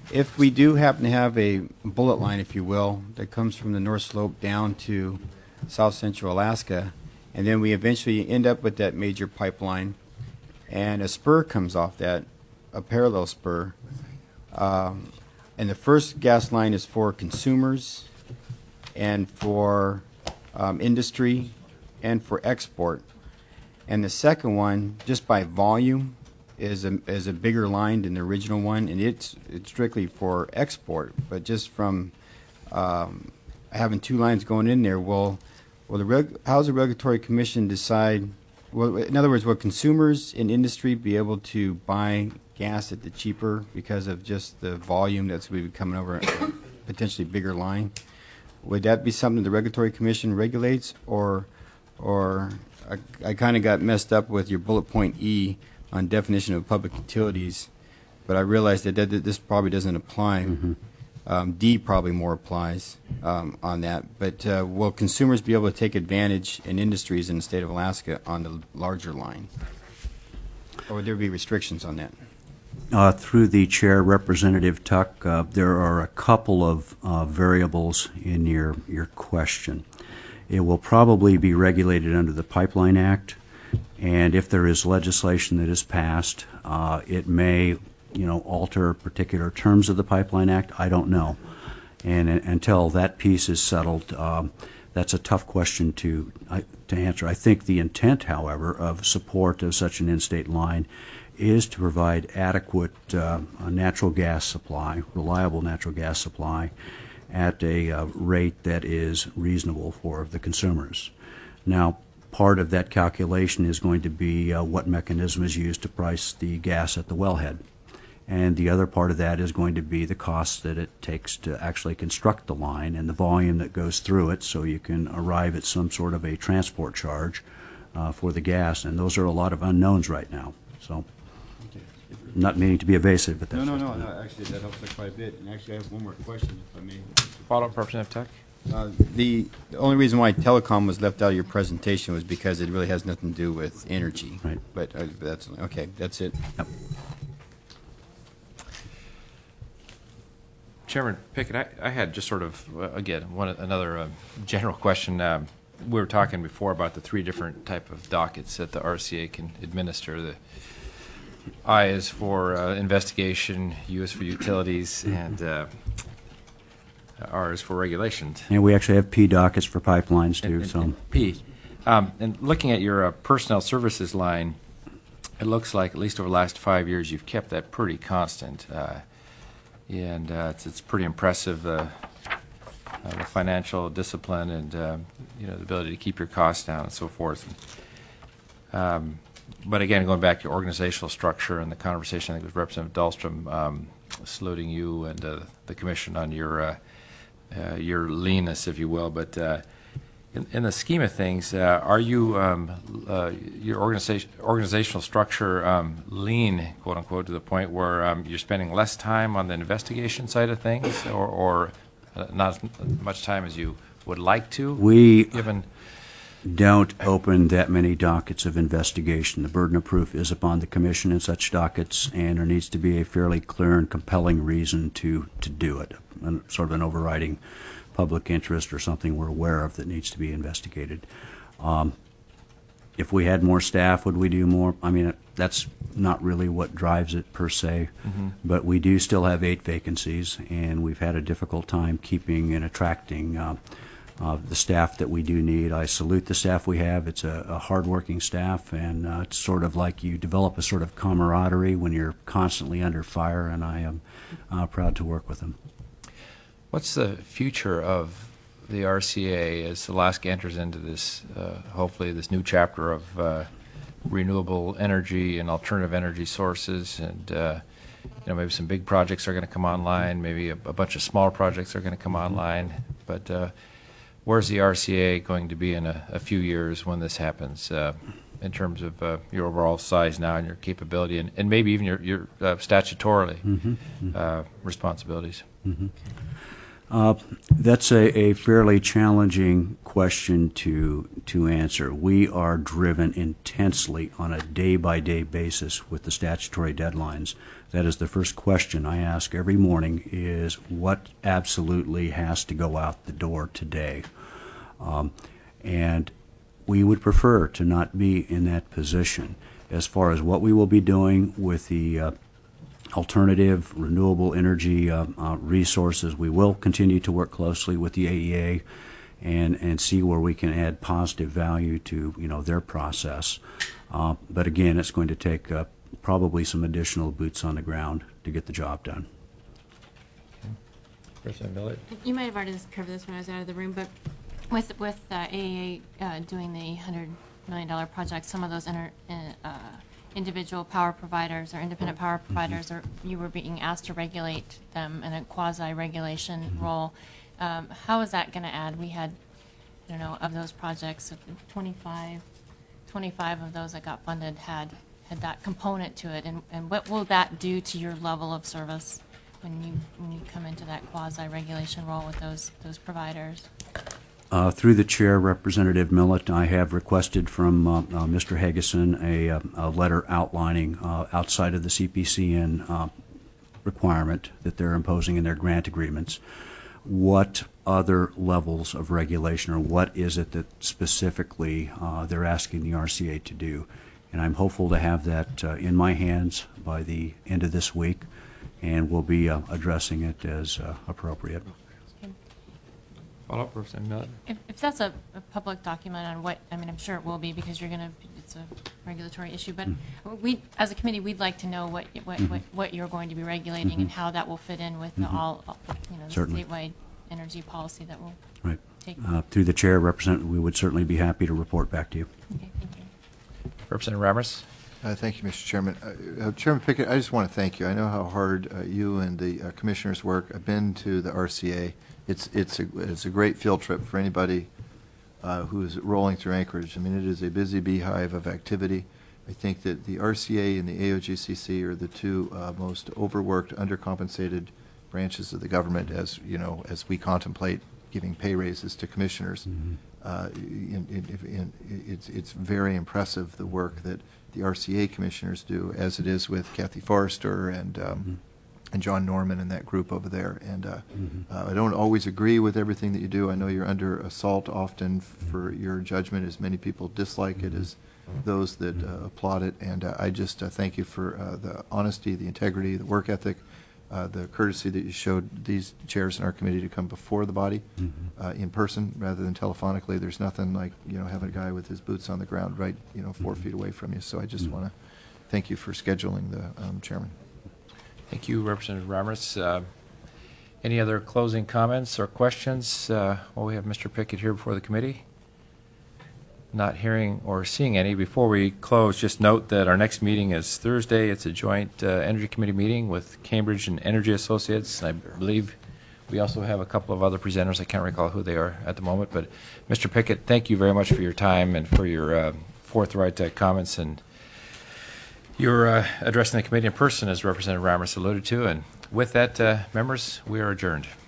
if we do happen to have a bullet line, if you will, that comes from the North Slope down to South Central Alaska, and then we eventually end up with that major pipeline, and a spur comes off that, a parallel spur, um, and the first gas line is for consumers and for um, industry and for export. And the second one, just by volume, is a, is a bigger line than the original one, and it's, it's strictly for export. But just from um, having two lines going in there, will, will the reg, how's the Regulatory Commission decide, well, in other words, will consumers in industry be able to buy gas at the cheaper because of just the volume that's going to be coming over a potentially bigger line? Would that be something the Regulatory Commission regulates, or, or I, I kind of got messed up with your bullet point E on definition of public utilities, but I realized that, that, that this probably doesn't apply. Mm-hmm. Um, D probably more applies um, on that. But uh, will consumers be able to take advantage in industries in the state of Alaska on the larger line? Or would there be restrictions on that? Uh, through the chair, Representative Tuck, uh, there are a couple of uh, variables in your, your question. It will probably be regulated under the Pipeline Act, and if there is legislation that is passed, uh, it may, you know, alter particular terms of the Pipeline Act. I don't know. And uh, until that piece is settled, um, that's a tough question to, uh, to answer. I think the intent, however, of support of such an in-state line is to provide adequate uh, natural gas supply, reliable natural gas supply, at a uh, rate that is reasonable for the consumers. Now, part of that calculation is going to be uh, what mechanism is used to price the gas at the wellhead. And the other part of that is going to be the cost that it takes to actually construct the line and the volume that goes through it, so you can arrive at some sort of a transport charge uh, for the gas. And those are a lot of unknowns right now. So, not meaning to be evasive, but that's No, no, just- no, no. Actually, that helps us quite a bit. And actually, I have one more question, if I may. Follow-up, Representative Tuck? Uh, the, the only reason why telecom was left out of your presentation was because it really has nothing to do with energy. Right. But uh, that's okay. That's it. Yep. Chairman Pickett, I, I had just sort of, uh, again, one another uh, general question. Um, we were talking before about the three different type of dockets that the R C A can administer. The I is for uh, investigation, U is for utilities, and uh, R is for regulations. And we actually have P dockets for pipelines too. And, and, so and P. Um, and looking at your uh, personnel services line, it looks like at least over the last five years you've kept that pretty constant. Uh, and uh, it's, it's pretty impressive, uh, uh, the financial discipline and uh, you know, the ability to keep your costs down and so forth. Um, but again, going back to your organizational structure and the conversation, I think it was Representative Dahlstrom um, saluting you and uh, the Commission on your uh, uh, your leanness, if you will. But uh, in, in the scheme of things, uh, are you um, uh, your organization organizational structure um, lean, quote unquote, to the point where um, you're spending less time on the investigation side of things, or, or uh, not as much time as you would like to? we given don't open that many dockets of investigation. The burden of proof is upon the Commission in such dockets, and there needs to be a fairly clear and compelling reason to, to do it, and sort of an overriding public interest or something we're aware of that needs to be investigated. Um, if we had more staff, would we do more? I mean, that's not really what drives it per se, mm-hmm. but we do still have eight vacancies, and we've had a difficult time keeping and attracting uh, Uh, the staff that we do need. I salute the staff we have. It's a, a hard-working staff, and uh, it's sort of like you develop a sort of camaraderie when you're constantly under fire, and I am uh, proud to work with them. What's the future of the R C A as Alaska enters into this, uh, hopefully, this new chapter of uh, renewable energy and alternative energy sources, and uh, you know, maybe some big projects are going to come online, maybe a, a bunch of smaller projects are going to come online, but uh, where's the R C A going to be in a, a few years when this happens, uh, in terms of uh, your overall size now and your capability, and, and maybe even your, your uh, statutorily Mm-hmm. Mm-hmm. uh, responsibilities? Mm-hmm. Uh, That's a, a fairly challenging question to, to answer. We are driven intensely on a day-by-day basis with the statutory deadlines. That is the first question I ask every morning is what absolutely has to go out the door today? Um, and we would prefer to not be in that position. As far as what we will be doing with the uh, alternative renewable energy uh, uh, resources, we will continue to work closely with the A E A and and see where we can add positive value to you know their process. Uh, but again, it's going to take uh, probably some additional boots on the ground to get the job done. Representative Millett? You might have already covered this when I was out of the room, but with with uh, A E A uh, doing the one hundred million dollar project, some of those inter, uh, individual power providers or independent power providers, or you were being asked to regulate them in a quasi-regulation Mm-hmm. role. Um, how is that going to add? We had, I don't know, of those projects, twenty-five, twenty-five of those that got funded had had that component to it, and, and what will that do to your level of service when you when you come into that quasi-regulation role with those those providers? Uh, through the chair, Representative Millett, I have requested from uh, uh, Mister Hageson a, uh, a letter outlining uh, outside of the C P C N uh, requirement that they're imposing in their grant agreements, what other levels of regulation or what is it that specifically uh, they're asking the R C A to do. And I'm hopeful to have that uh, in my hands by the end of this week, and we'll be uh, addressing it as uh, appropriate. Follow-up, Representative Millett? If, if that's a, a public document on what, I mean, I'm sure it will be because you're going to, it's a regulatory issue, but we, as a committee, we'd like to know what, what, Mhm. what, what you're going to be regulating and how that will fit in with the Mhm. all, you know, the Certainly. statewide energy policy that will Right. take. Uh, through the chair, Representative, we would certainly be happy to report back to you. Okay, thank you. Representative Reimers? Uh, Thank you, Mister Chairman. Uh, uh, Chairman Pickett, I just want to thank you. I know how hard uh, you and the uh, commissioners work. I've been to the R C A. It's it's a, it's a great field trip for anybody uh, who is rolling through Anchorage. I mean, it is a busy beehive of activity. I think that the R C A and the A O G C C are the two uh, most overworked, undercompensated branches of the government, as you know, as we contemplate giving pay raises to commissioners. Mm-hmm. Uh, in, in, in, it's it's very impressive the work that the R C A commissioners do, as it is with Kathy Forrester and um, Mm-hmm. and John Norman and that group over there. And uh, Mhm. uh, I don't always agree with everything that you do. I know you're under assault often for your judgment, as many people dislike it as those that uh, applaud it. And uh, I just uh, thank you for uh, the honesty, the integrity, the work ethic, uh, the courtesy that you showed these chairs in our committee to come before the body Mhm. uh, in person rather than telephonically. There's nothing like, you know, having a guy with his boots on the ground right, you know, four Mhm. feet away from you. So I just Mhm. want to thank you for scheduling the um, chairman. Thank you, Representative Reimers. Uh, any other closing comments or questions uh, while we have Mister Pickett here before the committee? Not hearing or seeing any. Before we close, just note that our next meeting is Thursday. It's a joint uh, Energy Committee meeting with Cambridge and Energy Associates. I believe we also have a couple of other presenters. I can't recall who they are at the moment. But Mister Pickett, thank you very much for your time and for your uh, forthright uh, comments. And you're uh, addressing the committee in person, as Representative Reimers alluded to. And with that, uh, members, we are adjourned.